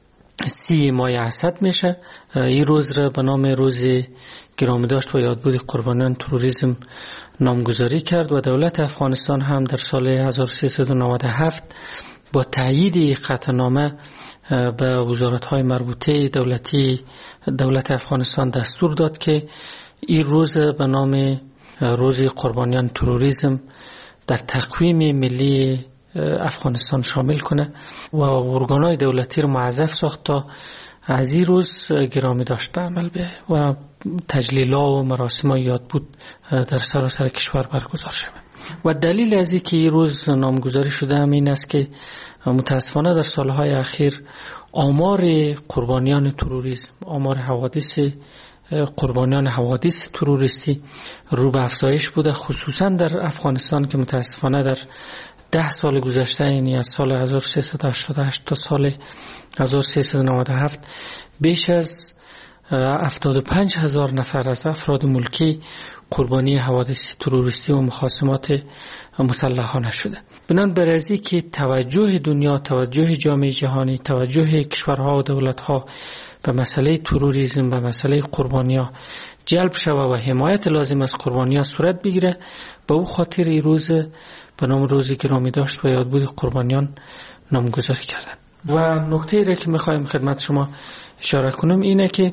سی ماه اسد میشه این روز را به نام روز گرامی داشت و یادبود قربانیان تروریسم نامگذاری کرد و دولت افغانستان هم در سال هزار و سیصد و نود و هفت با تایید قطعنامه به وزارت‌های مربوطه دولتی دولت افغانستان دستور داد که این روز به نام روز قربانیان تروریسم در تقویم ملی افغانستان شامل کنه و ارگان‌های دولتی رو موظف ساخت تا از این روز گرامی داشت به عمل بیاید و تجلیل‌ها و مراسم یادبود در سراسر کشور برگزار شود. و دلیل از این که این روز نامگذاری شده هم این است که متاسفانه در سالهای اخیر آمار قربانیان تروریسم، آمار حوادث قربانیان حوادث تروریستی رو به افزایش بوده، خصوصا در افغانستان که متاسفانه در ده سال گذشته یعنی از سال هزار و سیصد و هشتاد و هشت تا سال هزار و سیصد و نود و هفت بیش از هفتاد و پنج هزار نفر از افراد ملکی قربانی حوادث تروریستی و مخاصمات مسلحانه شده. بنان بر ازی که توجه دنیا، توجه جامعه جهانی، توجه کشورها و دولتها به مسئله تروریسم و مسئله قربانی‌ها جلب شود و حمایت لازم از قربانی‌ها صورت بگیره، به او خاطر این روز به نام روز گرامی داشت و یادبود قربانیان نامگذاری کردن. و نکته ای را که میخوایم خدمت شما اشاره کنم اینه که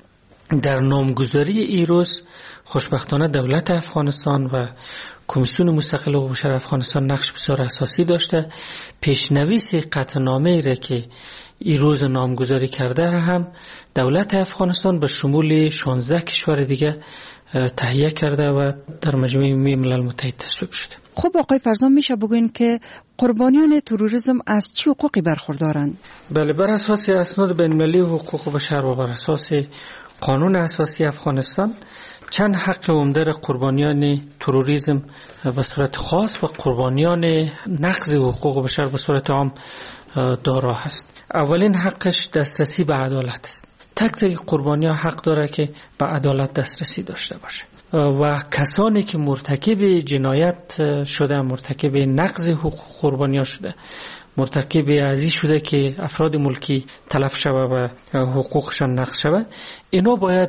در نامگذاری این روز خوشبختانه دولت افغانستان و کمیسیون مستقل حقوق بشر افغانستان نقش بسیار اساسی داشته. پیشنویس قطعنامه‌ای را که این روز نامگذاری کرده هم دولت افغانستان به شمول شانزده کشور دیگه تهیه کرده و در مجمع عمومی ملل متحد تصویب شده. خب آقای فرزان، میشه بگوین که قربانیان تروریسم از چه حقوقی برخوردارند؟ بله، بر اساس اسناد بین‌المللی حقوق بشر و بر اساس قانون اساسی افغانستان چند حق عمده قربانیان تروریسم به صورت خاص و قربانیان نقض حقوق بشر به صورت عام دارا هست. اولین حقش دسترسی به عدالت است. تک تک قربانی‌ها حق داره که به عدالت دسترسی داشته باشه و کسانی که مرتکب جنایت شده، مرتکب نقض حقوق قربانی‌ها شده، مرتکب ازی شده که افراد ملکی تلف شود و حقوقشان نقض شود، اینا باید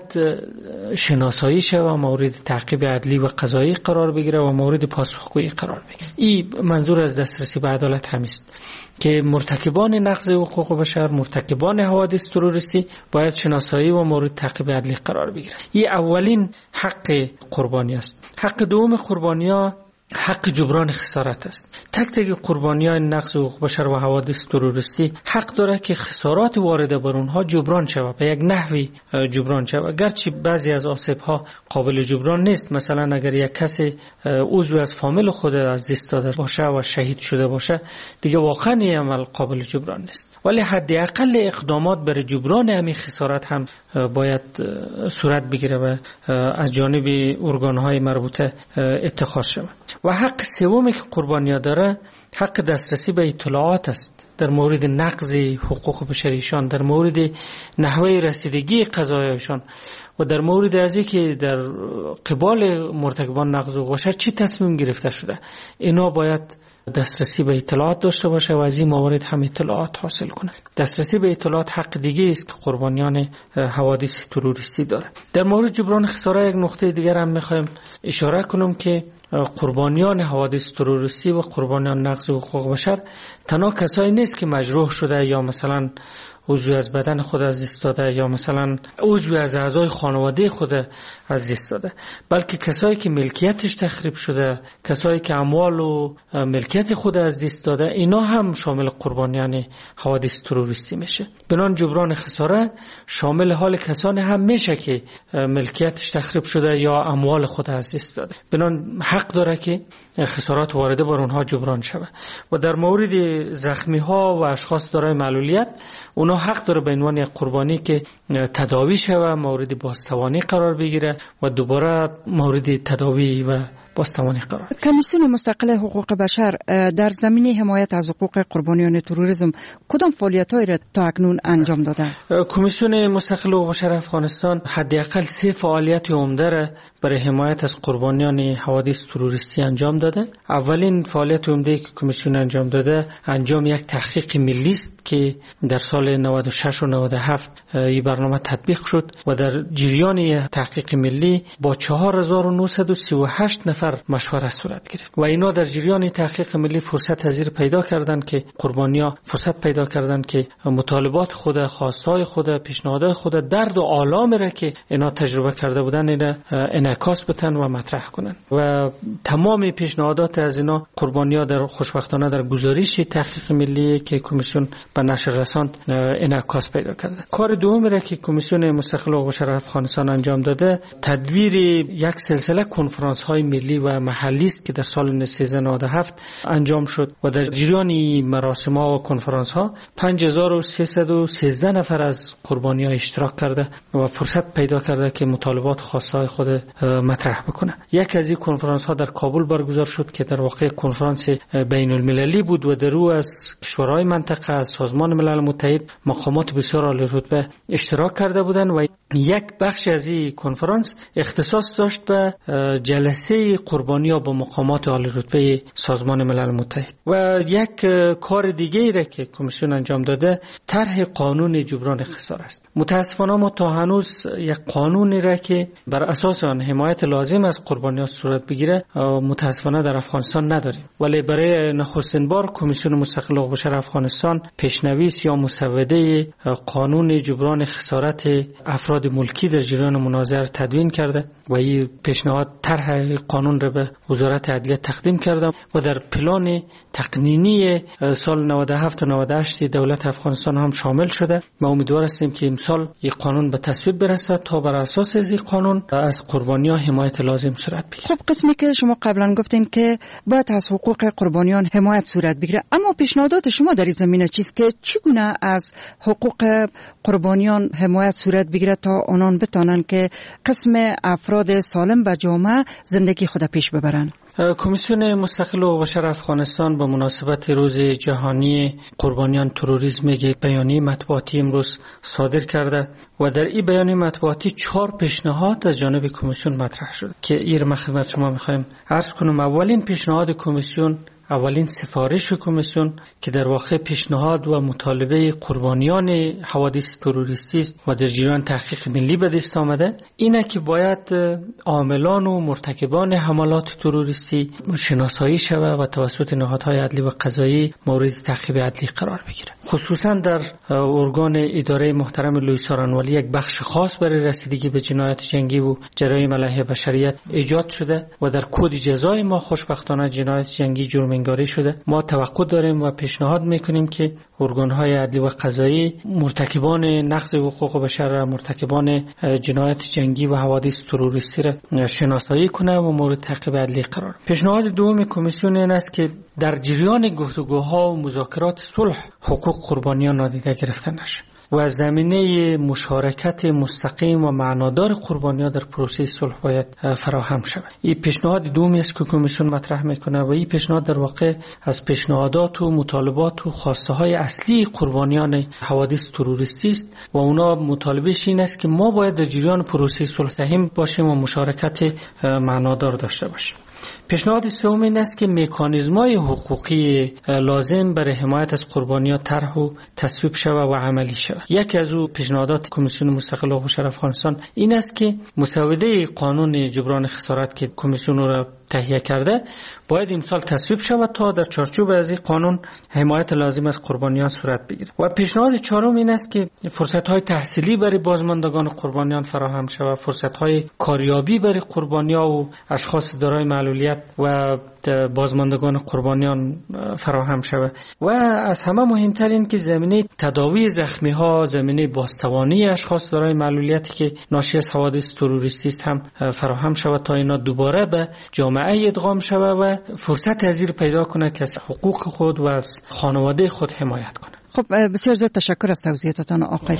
شناسایی شود و مورد تعقیب عدلی و قضایی قرار بگیره و مورد پاسخگویی قرار بگیره. این منظور از دسترسی به عدالت هم است که مرتکبان نقض حقوق بشر، مرتکبان حوادث تروریستی باید شناسایی و مورد تعقیب عدلی قرار بگیره. این اولین حق قربانی است. حق دوم قربانی‌ها حق جبران خسارت است. تک تک قربانیان نقض حقوق بشر و حوادث تروریستی حق داره که خسارات وارده بر اونها جبران شود، به یک نحوی جبران شود. گرچه بعضی از آسیب‌ها قابل جبران نیست، مثلا اگر یک کسی عضو از فامیل خود از دست داده باشه و شهید شده باشه دیگه واقعا این عمل قابل جبران نیست، ولی حداقل اقدامات برای جبران همین خسارت هم باید صورت بگیره و از جانب ارگان‌های مربوطه اتخاذ شود. و حق سومی که قربانی‌ها داره حق دسترسی به اطلاعات است در مورد نقض حقوق بشریشان، در مورد نحوه رسیدگی قضایشان و در مورد از اینکه در قبال مرتکبان نقض حقوق بشر چی تصمیم گرفته شده. اینا باید دسترسی به اطلاعات داشته باشه و از این موارد هم اطلاعات حاصل کنه. دسترسی به اطلاعات حق دیگه است که قربانیان حوادث تروریستی داره. در مورد جبران خسارت یک نقطه دیگر هم میخوایم اشاره کنم که قربانیان حوادث تروریستی و قربانیان نقض حقوق بشر تنها کسایی نیست که مجروح شده یا مثلا عضو از بدن خود از دست داده یا مثلا عضو از اعضای خانواده خود از دست داده، بلکه کسایی که ملکیتش تخریب شده، کسایی که اموال و ملکیت خود از دست داده، اینا هم شامل قربانیان حوادث تروریستی میشه. بنان جبران خسارت شامل حال کسانی هم میشه که ملکیتش تخریب شده یا اموال خود از دست داده. بنان حق داره که خسارات وارده بر اونها جبران شود. و در مورد زخمی ها و اشخاص دارای معلولیت، اونا حق داره به عنوان یک قربانی که تداوی شود، مورد بازتوانی قرار بگیره و دوباره مورد تداوی و بازتوانی قرار. کمیسیون مستقل حقوق بشر در زمینه حمایت از حقوق قربانیان تروریسم کدام فعالیت‌هایی را تا اکنون انجام داده؟ کمیسیون مستقل حقوق بشر افغانستان حداقل سه فعالیت عمده را برای حمایت از قربانیان حوادث تروریستی انجام داده. اولین فعالیت عمده که کمیسیون انجام داده انجام یک تحقیق ملی است که در سال نود و شش و نود و هفت این برنامه تطبیق شد و در جریان تحقیق ملی با چهار هزار و نهصد و سی و هشت نفر مشوره صورت گرفت و اینا در جریان تحقیق ملی فرصت پذیر پیدا کردند که قربانی‌ها فرصت پیدا کردند که مطالبات خود، خواستهای خود، پیشنهادهای خود، درد و آلامی را که اینا تجربه کرده بودن اینا انعکاس بدن و مطرح کنند و تمام پیشنهادات از اینا قربانی‌ها در خوشبختانه در گزارش تحقیق ملی که کمیسیون به نشر رساند انعکاس پیدا کرده. کار دومی را که کمیسیون مستقل حقوق بشر افغانستان انجام داده تدبیر یک سلسله کنفرانس‌های ملی و محلی است که در سال سیزده نود و هفت انجام شد و در جریان مراسم‌ها و کنفرانس‌ها پنج هزار و سیصد و سیزده نفر از قربانی‌ها اشتراک کرده و فرصت پیدا کرده که مطالبات خواستهای خود مطرح بکنه. یک از این کنفرانس‌ها در کابل برگزار شد که در واقع کنفرانس بین‌المللی بود و در او از کشورهای منطقه، از سازمان ملل متحد مقامات بسیار عالی رتبه اشتراک کرده بودند و یک بخش از این کنفرانس اختصاص داشت به جلسه قربانی‌ها با مقامات عالی رتبه سازمان ملل متحد. و یک کار دیگه ای را که کمیسیون انجام داده طرح قانون جبران خسارت است. متاسفانه ما تا هنوز یک قانونی را که بر اساس آن حمایت لازم از قربانیان صورت بگیره متاسفانه در افغانستان نداریم. ولی برای نخستین بار کمیسیون مستقل حقوق بشر افغانستان پیشنویس یا مسوده قانون جبران خسارت افراد ملکی در جریان منازعه تدوین کرده و این پیشنهاد طرح قانون را به وزارت عدلیه تقدیم کرده و در پلان تقنینی سال نود و هفت تا نود و هشت دولت افغانستان هم شامل شده. ما امیدوار هستیم که امسال این قانون به تصویب برسد تا بر اساس این قانون از قربانیان حمایت لازم صورت بگیرد. خب قسمی که شما قبلا گفتین که باید از حقوق قربانیان حمایت صورت بگیره، اما پیشنهادات شما در این زمینه چیست که چگونه از حقوق قربانیان حمایت صورت بگیره تا آنان بتانن که قسم افراد سالم و جامعه زندگی خود پیش ببرن؟ کمیسیون مستقل حقوق بشر افغانستان به مناسبت روز جهانی قربانیان تروریسم یک بیانیه مطبوعاتی امروز صادر کرده و در این بیانیه مطبوعاتی چهار پیشنهاد از جانب کمیسیون مطرح شده که این را خدمت شما می‌خوایم عرض کنم. اولین پیشنهاد کمیسیون، اولین سفارش کمیسیون که در واقع پیشنهاد و مطالبه قربانیان حوادث تروریستی است و در جریان تحقیق ملی به دست آمده، اینه که باید عاملان و مرتکبان حملات تروریستی شناسایی شود و توسط نهادهای عدلی و قضایی مورد تعقیب عدلی قرار بگیره. خصوصا در ارگان اداره محترم لوئیس آرانوالی یک بخش خاص برای رسیدگی به جنایت جنگی و جرایم علیه بشریت ایجاد شده و در کد جزای ما خوشبختانه جنایت جنگی جرم انگاری شده. ما توقع داریم و پیشنهاد میکنیم که ارگان‌های عدلی و قضایی مرتکبان نقض حقوق بشر و مرتکبان جنایت جنگی و حوادث تروریستی را شناسایی کنه و مورد تعقیب عدلی قرار. پیشنهاد دوم کمیسیون این است که در جریان گفتگوها و مذاکرات صلح حقوق قربانیان نادیده گرفته نشه و زمینه مشارکت مستقیم و معنادار قربانیان در پروسه صلح باید فراهم شود. این پیشنهاد دومی است که کمیسیون مطرح میکنه و این پیشنهاد در واقع از پیشنهادات و مطالبات و خواسته های اصلی قربانیان حوادث تروریستی است و اونا مطالبهش این است که ما باید در جریان پروسه صلح سهیم باشیم و مشارکت معنادار داشته باشیم. پیشنهاد سوم این است که مکانیزم‌های حقوقی لازم برای حمایت از قربانیان طرح و تصویب شود و عملی شود. یکی از او پیشنهادات کمیسیون مستقل حقوق بشر افغانستان این است که مسوده قانون جبران خسارت که کمیسیون را تهیه کرده باید امسال تصویب شود تا در چارچوب از این قانون حمایت لازم از قربانیان صورت بگیرد. و پیشنهاد چهارم این است که فرصت‌های تحصیلی برای بازماندگان قربانیان فراهم شود، فرصت‌های کاریابی برای قربانیان و اشخاص دارای معلولیت و بازماندگان قربانیان فراهم شود و از همه مهمتر این که زمینه تداوی زخمی‌ها، زمینه بازتوانی اشخاص دارای معلولیتی که ناشی از حوادث تروریستی است هم فراهم شود تا اینا دوباره به جامعه ادغام شود و فرصت تذیر پیدا کنه که از حقوق خود و از خانواده خود حمایت کنه. خب بسیار زیاد تشکر از توضیحاتتان آقای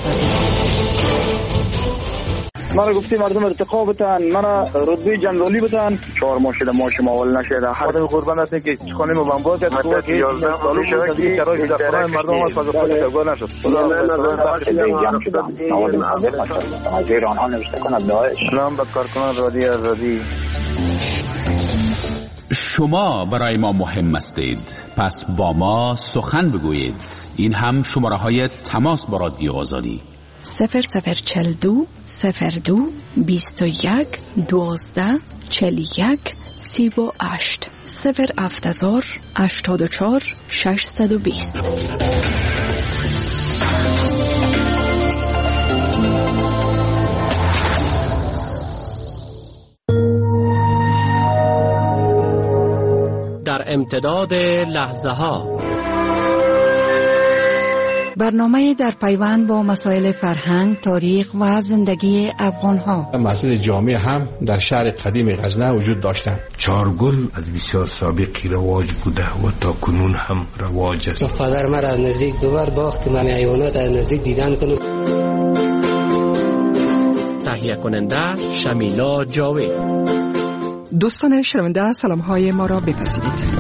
فرزند. من گفتی مردم ارتقا بتن، من رتبه جنرالی بتن، چهار ماه شده ماش ماول نشده. هر دو قربان هستن که خانه ما بمباز کرد تو که یازده سال شده که چرای در خانه مردم از فاز خود شگاه نشد. خدا جمع شده. از ایران ها نوشته کند داعش. سلام به کارکنان رادیو آزادی. شما برای ما مهم هستید، پس با ما سخن بگویید. این هم شماره های تماس با رادیو آزادی صفر صفر چل دو صفر دو بیست و یک دوازده چل یک سی و هشت صفر افتزار اشتاد و چار ششصد و بیست. در امتداد لحظه ها برنامه در پیوند با مسائل فرهنگ، تاریخ و زندگی افغان ها. مسجد جامع هم در شهر قدیم غزنه وجود داشتند. چارگل از بسیار سابقی رواج بوده و تا کنون هم رواج است. پدر مرا از نزدیک دوبار باخت من حیوانات از نزدیک دیدن کنم. تهیه کننده شمیلا جاوید. دوستان شنونده سلام های ما را بپذیرید.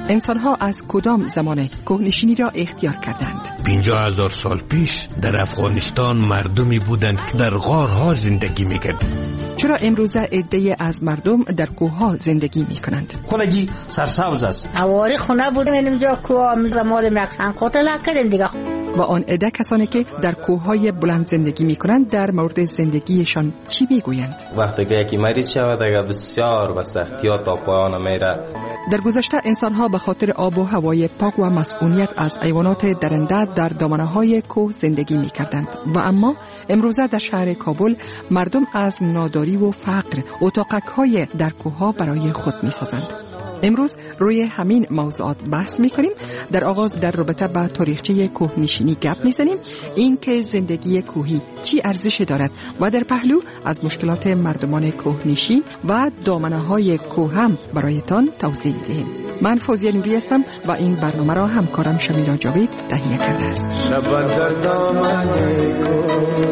انسان‌ها از کدام زمان کوهنشینی را اختیار کردند؟ پنجاه هزار سال پیش در افغانستان مردمی بودند که در غارها زندگی می‌کردند. چرا امروزه عده‌ای از مردم در کوه‌ها زندگی می‌کنند؟ کلگی سرسبز است. اواری خونه بودیم اینجا کوه مال مکسن قتل کردیم دیگه. و آن عده کسانی که در کوه‌های بلند زندگی می‌کنند در مورد زندگیشان چی می‌گویند؟ وقتی که یکی مریض شود دیگه بسیار به سختی‌ها تا پایان میره. در گذشته انسان‌ها به خاطر آب و هوای پاک و مسئولیت از حیوانات درنده در دامنه‌های کوه زندگی می‌کردند و اما امروزه در شهر کابل مردم از ناداری و فقر اتاقک‌های در کوه‌ها برای خود می‌سازند. امروز روی همین موضوعات بحث می‌کنیم. در آغاز در رابطه با تاریخچه کوهنشینی گپ می‌زنیم، اینکه زندگی کوهی چی ارزشی دارد و در پهلو از مشکلات مردمان کوهنشین و دامنه‌های کوه هم برایتان توضیح می‌دهیم. من فوزیه نوری هستم و این برنامه را همکارم شمیرا جاوید تهیه کرده است. شب در دامن کوه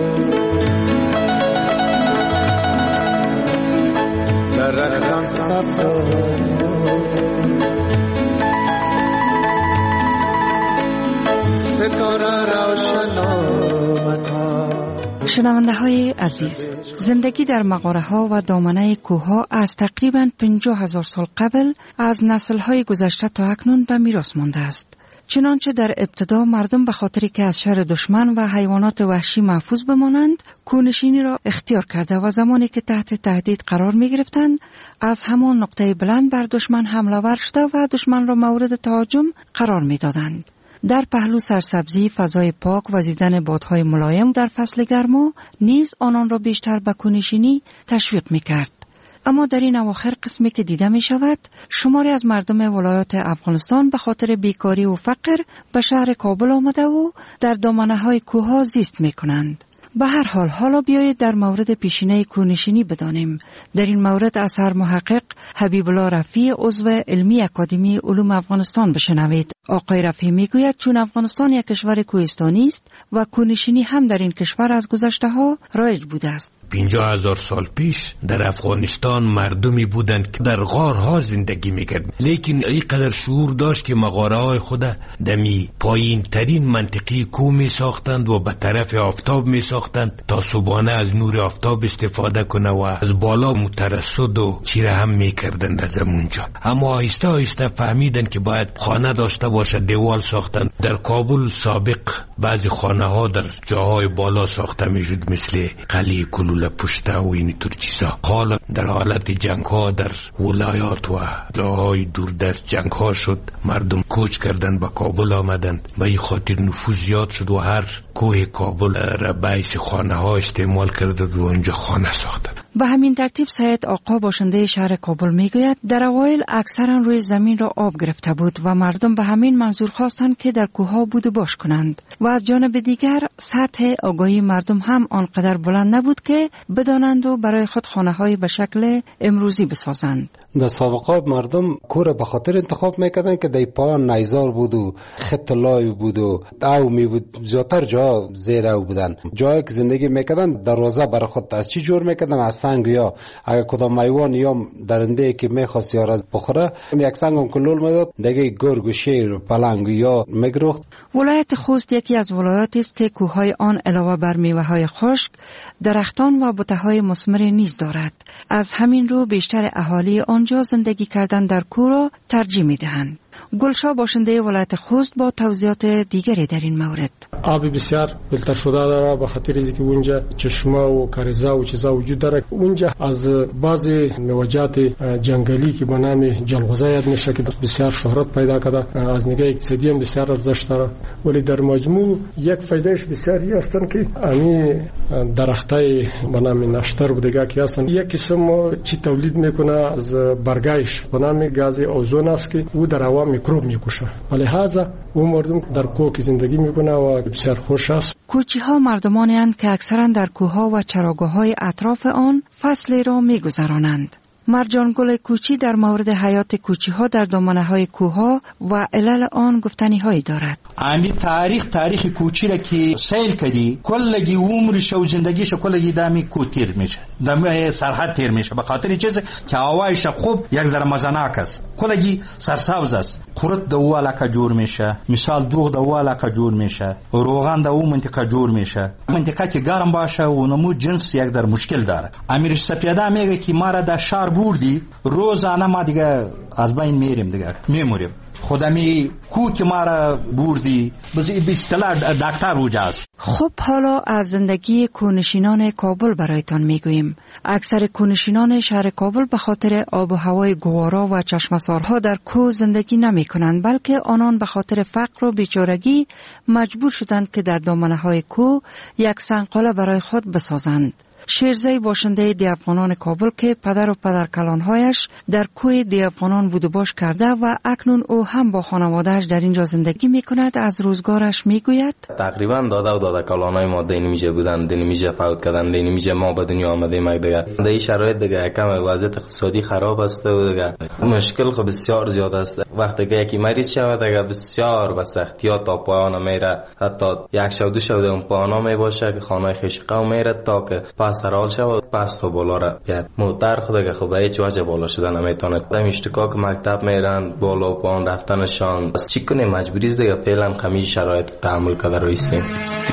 درختان سبز شنونده های عزیز، زندگی در مغاره ها و دامنه کوه ها از تقریباً پنجاه هزار سال قبل از نسل های گذشته تا اکنون به میراث مانده است. چنانچه در ابتدا مردم به خاطری که از شر دشمن و حیوانات وحشی محفوظ بمانند کوهنشینی را اختیار کرده و زمانی که تحت تهدید قرار می گرفتند از همان نقطه بلند بر دشمن حمله ور شده و دشمن را مورد تهاجم قرار می دادند. در پهلو سرسبزی، فضای پاک و زیدن بادهای ملایم در فصل گرما نیز آنان را بیشتر به کوهنشینی تشویق می کرد. اما در این اواخر قسمی که دیده می شود، شماری از مردم ولایات افغانستان به خاطر بیکاری و فقر به شهر کابل آمده و در دامنه های کوه ها زیست می کنند. به هر حال حالا بیایید در مورد پیشینه کوهنشینی بدانیم. در این مورد از هر محقق حبیب الله رفیع عضو علمی اکادمی علوم افغانستان بشنوید. آقای رفیع میگوید چون افغانستان یک کشور کوهستانی است و کوهنشینی هم در این کشور از گذشته ها رایج بوده است. پنجاه هزار سال پیش در افغانستان مردمی بودند که در غارها زندگی میکردند، لیکن اینقدر شعور داشت که مغاره های خود دمی پایین ترین منطقه کوه می ساختند و به طرف آفتاب می ساختند تا صبحانه از نور آفتاب استفاده کنه و از بالا مترصد و چیره هم میکردند از اونجا. اما آهسته آهسته فهمیدند که باید خانه داشته باشه، دیوال ساختند. در کابل سابق بعضی خانه ها در جاهای بالا ساخته میشد مثل قلعه کلوله پشته و این طور چیزا. حالا در حالت جنگ ها در ولایات و جاهای دوردست جنگ ها شد، مردم کوچ کردند به کابل آمدند. به این خاطر نفوذ زیاد شد و هر کوه کابل را بایس خانه ها استعمال کرده و اونجا خانه ساختند. به همین ترتیب سید آقا باشنده شهر کابل میگوید در اوایل اکثرا روی زمین را آب گرفته بود و مردم به همین منظور خواستند که در کوهها بود و باش کنند و از جانب دیگر سطح آگاهی مردم هم آنقدر بلند نبود که بدانند و برای خود خانه‌های به شکل امروزی بسازند. در سابقه مردم کوه به خاطر انتخاب میکردن که در پایان نیزار بود و خط لای بود و او می بود، زیادتر جا زیر او بودن. جایی که زندگی میکردن دروازه برای خود از چی جور میکردن؟ از سنگ، یا اگر کدام حیوان یا درنده که میخواست یا از بخوره یک سنگ هم کلول میداد دیگه گرگ و شیر و پلنگ یا میگرخت. ولایت خوست یکی از ولایاتی است که کوههای آن علاوه بر میوه‌های خشک درختان و بوته‌های مثمر نیز دارد. از همین رو بیشتر اهالی آنجا زندگی کردن در کوه را ترجیح می‌دهند. گلشا باشنده ولایت خوست با توضیحات دیگری در این مورد. آب بسیار فیلتر شده داره به خاطر اینکه اونجا چشمه و کاریزه و چیزا وجود داره. اونجا از بعضی موجات جنگلی که به نام جلغوزه یاد میشه که بسیار شهرت پیدا کرده، از نگاه اقتصادی هم بسیار ارزش داره. ولی در مجموع یک فایدهش بسیاری هستن که امی درختای به نام نشتر و دیگه که هستن یک قسم چی تولید میکنه از برگایش به نام گاز اوزون است که او در هوا میکروب میکشه. ولی لحاظا اون مردم در کوه زندگی میکنه و بسیار خوش است. کوچی ها مردمانی هستند که اکثرا در کوه ها و چراگاه های اطراف آن فصلی را میگذرانند. مرجان گل کوچی در مورد حیات کوچی ها در دامنه های کوه ها و علل آن گفتنی هایی دارد. امی تاریخ تاریخ کوچی را که سیل کردی کلگی عمرش و زندگیش کلگی دامی کو تیر میشه، دامی سرحد تیر میشه، به خاطر چیزی که هوایش خوب یک ذره مزناک است، کلگی سرسبز است. قرط در او علاقه جور میشه، مثال دوغ در او علاقه جور میشه، روغن در او منطقه جور میشه. منطقه که گرم باشه و نمو جنس یک در مشکل داره. امیر سپیده میگه که ما را در شهر بردی، روزانه ما دیگه از بین میریم، دیگه میموریم. خودمی کو که ما را بردی بزی به اصطلاح دکتر وجاست. خب حالا از زندگی کوهنشینان کابل برایتان میگوییم. اکثر کوهنشینان شهر کابل به خاطر آب و هوای گوارا و چشمسارها در کوه زندگی نمی کنند، بلکه آنان به خاطر فقر و بیچارگی مجبور شدند که در دامنه های کوه یک سنگقاله برای خود بسازند. شیرزی باشنده دی افغانان کابل که پدر و پدر کلانهایش در کوه دی افغانان بود و باش کرده و اکنون او هم با خانوادهش در اینجا زندگی می کند، از روزگارش می گوید تقریبا داده و داده کلانهای ما دینی میشه بودن، دینی میشه فوت کردن، دینی میشه ما به دنیا آمده مگ دیگه. در این شرایط دیگه کم وضعیت اقتصادی خراب است و دیگه مشکل خب بسیار زیاد است. وقتی که یکی مریض شود دیگه بسیار به سختیات تا پایان میره، حتی یک شب دو شب اون پایان می باشه که خانه خویش قوم میره تا که سرال شود پس تو بالا را بیاد. موتر خدا که خوبه هیچ وجه بالا شدن نمیتونه. دم اشتکا که مکتب میرن بالا و پایان رفتنشان بس چی کنیم مجبوریست دیگه. فعلا خمی شرایط تحمل کرده رویستیم.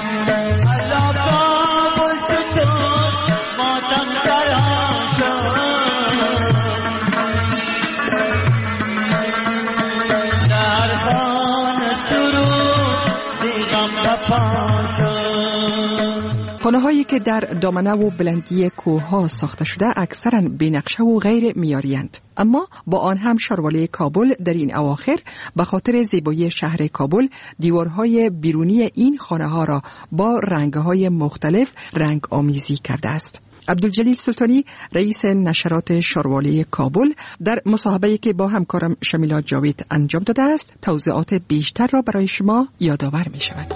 خانه‌هایی که در دامنه و بلندی کوه‌ها ساخته شده اکثراً بی‌نقشه و غیر معیاری‌اند، اما با آن هم شاروالی کابل در این اواخر به خاطر زیبایی شهر کابل دیوارهای بیرونی این خانه‌ها را با رنگ‌های مختلف رنگ آمیزی کرده است. عبدالجلیل سلطانی رئیس نشرات شاروالی کابل در مصاحبه‌ای که با همکارم شمیلا جاوید انجام داده است توضیحات بیشتر را برای شما یادآور می‌شود.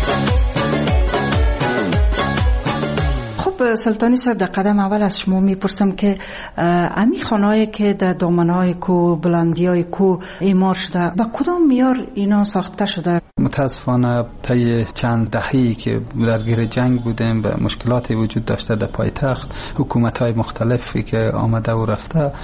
سلطانی صاحب در قدم اول از شما میپرسم که امی خانه‌ای که در دامنه‌های کوه بلندی‌های کوه اعمار شده به کدام معیار اینا ساخته شده؟ متاسفانه طی چند دهه‌ای که درگیر جنگ بودیم و مشکلاتی وجود داشته در پایتخت، حکومت‌های مختلفی که آمده و رفته،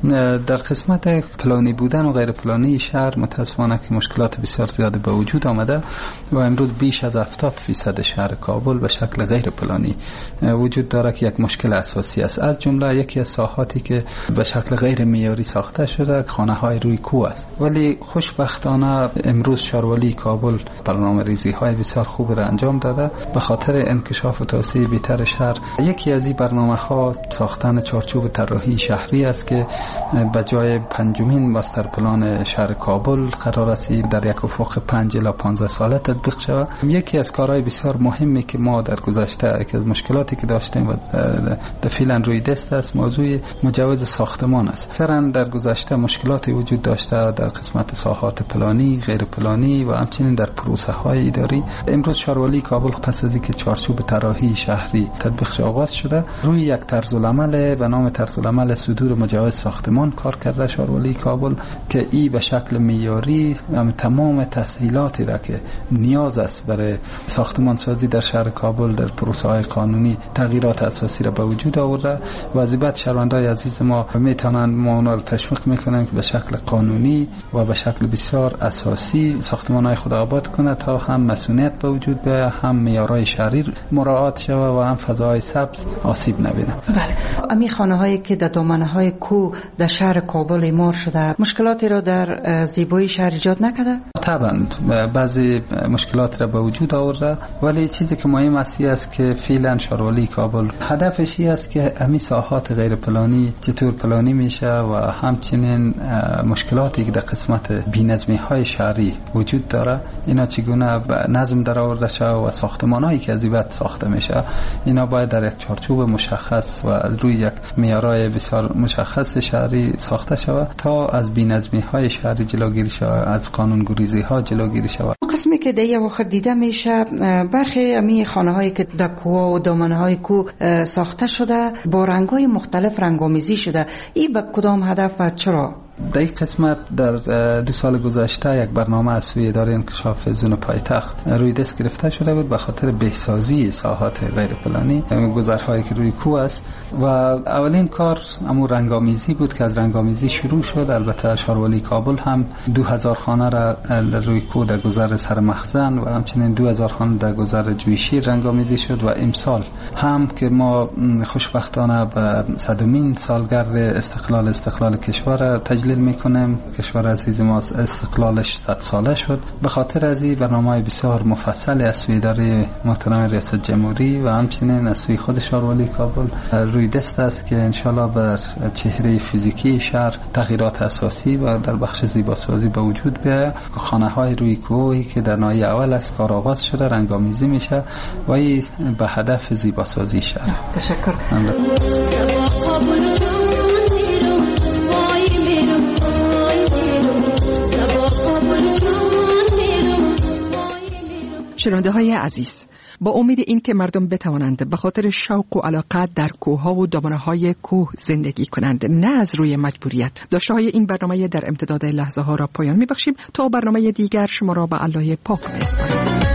در قسمت پلانی بودن و غیر پلانی شهر متاسفانه که مشکلات بسیار زیادی به وجود آمده و امروز بیش از هفتاد درصد شهر کابل به شکل غیر پلانی وجود داره که یک مشکل اساسی است. از جمله یکی از ساحاتی که به شکل غیر معیاری ساخته شده خانه‌های روی کوه است. ولی خوشبختانه امروز شاروالی کابل برنامه‌ریزی‌های بسیار خوب را انجام داده به خاطر انکشاف و توسعه بهتر شهر. یکی از این برنامه‌ها ساختن چارچوب طراحی شهری است که به جای پنجمین ماستر پلان شهر کابل قرار است در یک افق پنج الی پانزده ساله تطبیق شود. یکی از کارهای بسیار مهمی که ما در گذشته یکی از مشکلاتی که داشتیم و در فعلا روی دست است موضوع مجوز ساختمان است. اکثرا در گذشته مشکلاتی وجود داشته در قسمت ساحات پلانی، غیر پلانی و همچنین در پروسه های اداری. امروز شاروالی کابل پس از اینکه چارچوب طراحی شهری تطبیق آغاز شده روی یک طرزالعمل به نام طرزالعمل صدور مجوز ساختمان کار کرده شاروالی کابل که ای به شکل معیاری تمام تسهیلاتی را که نیاز است برای ساختمان سازی در شهر کابل در پروسه های قانونی تغییرات اساسی را به وجود آورده. واجبات شهروندان عزیز ما میتونن ما اونا رو تشویق میکنن که به شکل قانونی و به شکل بسیار اساسی ساختمان‌های خود آباد کنه تا هم مسئولیت به وجود بیاید، هم معیارهای شهری مراعات شود و هم فضای سبز آسیب نبینه. بله. امی خانه‌هایی که در دامنه‌های کوه در شهر کابل اعمار شده مشکلاتی را در زیبایی شهر ایجاد نکرده؟ طبعا بعضی مشکلات را به وجود آورده، ولی چیزی که مهم است که فعلا شاروالی کابل هدفش این است که همین ساحات غیر پلانی چطور پلانی میشه و همچنین مشکلاتی که در قسمت بی‌نظمی های شهری وجود داره اینا چگونه نظم در آورده شود و ساختمانایی که از این بعد ساخته میشه اینا باید در یک چارچوب مشخص و از روی یک معیارهای بسیار مشخص شهری ساخته شود تا از بی‌نظمی های شهری جلوگیری شود، از قانونگریزی ها جلوگیری شود. قسمی که در واقع دیده میشه برخی امی خانه‌هایی که در کوه و دامنه‌های کوه ساخته شده با رنگ‌های مختلف رنگ‌آمیزی شده. این به کدام هدف و چرا در این قسمت در دو سال گذشته یک برنامه از سوی اداره انکشاف زون پایتخت روی دست گرفته شده بود به خاطر بهسازی ساحات غیر پلانی گذرهایی که روی کوه است و اولین کار امور رنگامیزی بود که از رنگامیزی شروع شد. البته شاروالی کابل هم دو هزار خانه را روی کوه در گذر سر مخزن و همچنین دو هزار خانه در گذر جویشیر رنگامیزی شد و امسال هم که ما خوشبختانه به صدمین سالگرد استقلال استقلال کشور تجلیل میکنیم. کشور عزیز ما استقلالش صد ساله شد. به خاطر از این برنامه بسیار مفصل از سوی اداره محترم ریاست جمهوری و همچنین از سوی خود شاروالی کابل روی دست است که انشالله بر چهره فیزیکی شهر تغییرات اساسی و در بخش زیباسازی به وجود بیاید. خانه های روی کوهی که در ناحیه اول از کار آغاز شده رنگامیزی میشه و این به هدف زیباسازی شهر. تشکر. شنونده های عزیز، با امید این که مردم بتوانند به خاطر شوق و علاقه در کوه‌ها و دامنه‌های کوه زندگی کنند نه از روی مجبوریت، داشته‌های این برنامه در امتداد لحظه ها را پایان می‌بخشیم تا برنامه دیگر شما را به الله پاک می‌سپاریم.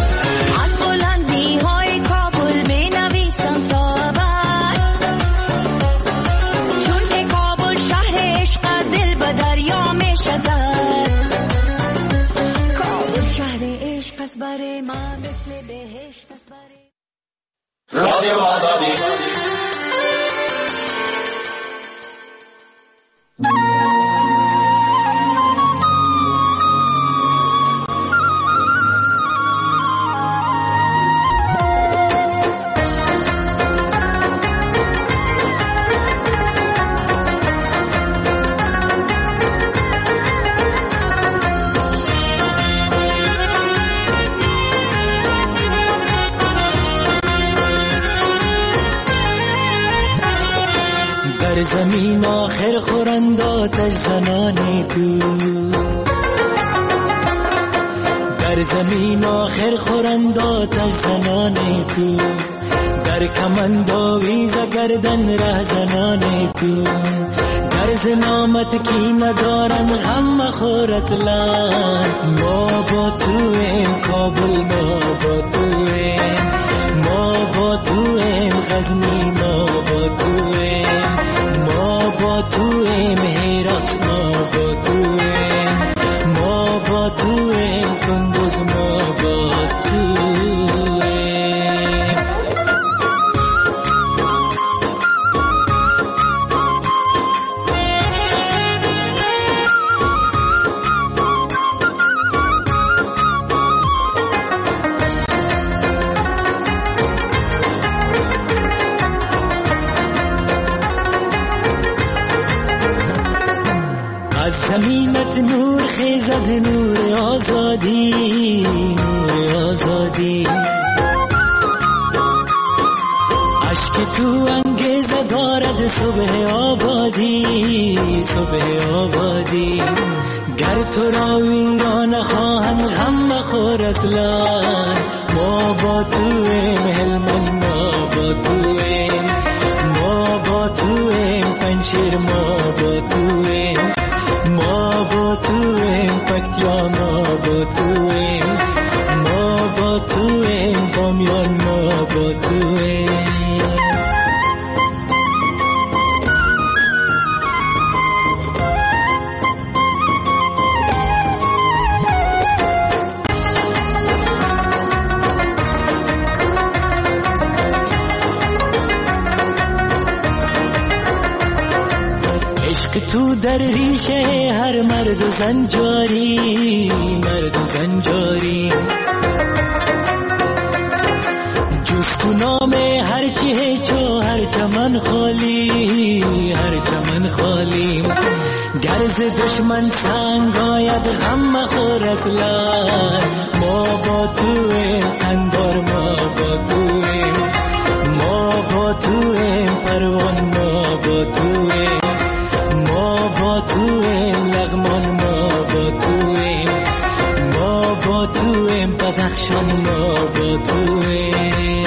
رادیو آزادی زمین آخر خورند آتش زنان تو، در زمین آخر خورند آتش زنان تو، در کمند آویز گردن ره زنان تو، در زنامت کی ندارن غم خورت لان. ما با تو ایم کابل، ما با تو ایم، ما با تو ایم غزنی، ما با تو ایم، ما با تو ایم هرات، ما با تو ایم، ما با تو ایم کندوز، ما با تو زمینت نور خیزد، نور آزادی، نور آزادی، عشق تو انگیزه دارد صبح آبادی، صبح آبادی. گر تو را ویران خواهند غم مخورد لان. ما با تو ایم هلمند، ما با تو ایم، ما با تو ایم پنشیر، ما با تو ایم، ما با تو ایم پکتیا، ما با تو ایم، ما با تو ایم بامیان، ما با تو ایم. تو در ریشه هر مرد و زن جاری، مرد و زن جاری، جز تو نام هر چه چو هر چمن خالی، هر چمن خالی. گرز دشمن سنگ آید غم مخورد لان. ما با تو ایم اندار، ما با تو ایم، ما با تو ایم پروان، ما با تو ایم، ما با تو ایم لغمان، ما با تو ایم، ما با تو ایم بدخشان، ما با تو ایم.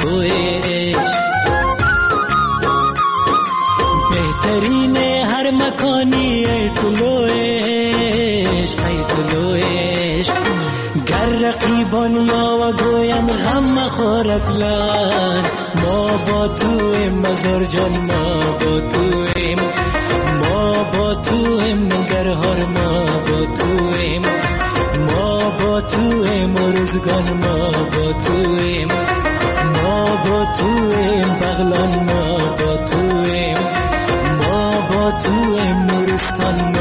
عشق بهترین هر مکانی ای طلوع عشق ای طلوع عشق گر رقیبان یا و گوین غم مخور اصلا ما با تویم مزار جان ما با تویم ما با تویم نگرهار ما با تویم ما با تویم روزگان ما با تویم ما با تویم بغلان ما با تویم ما با تویم نورستان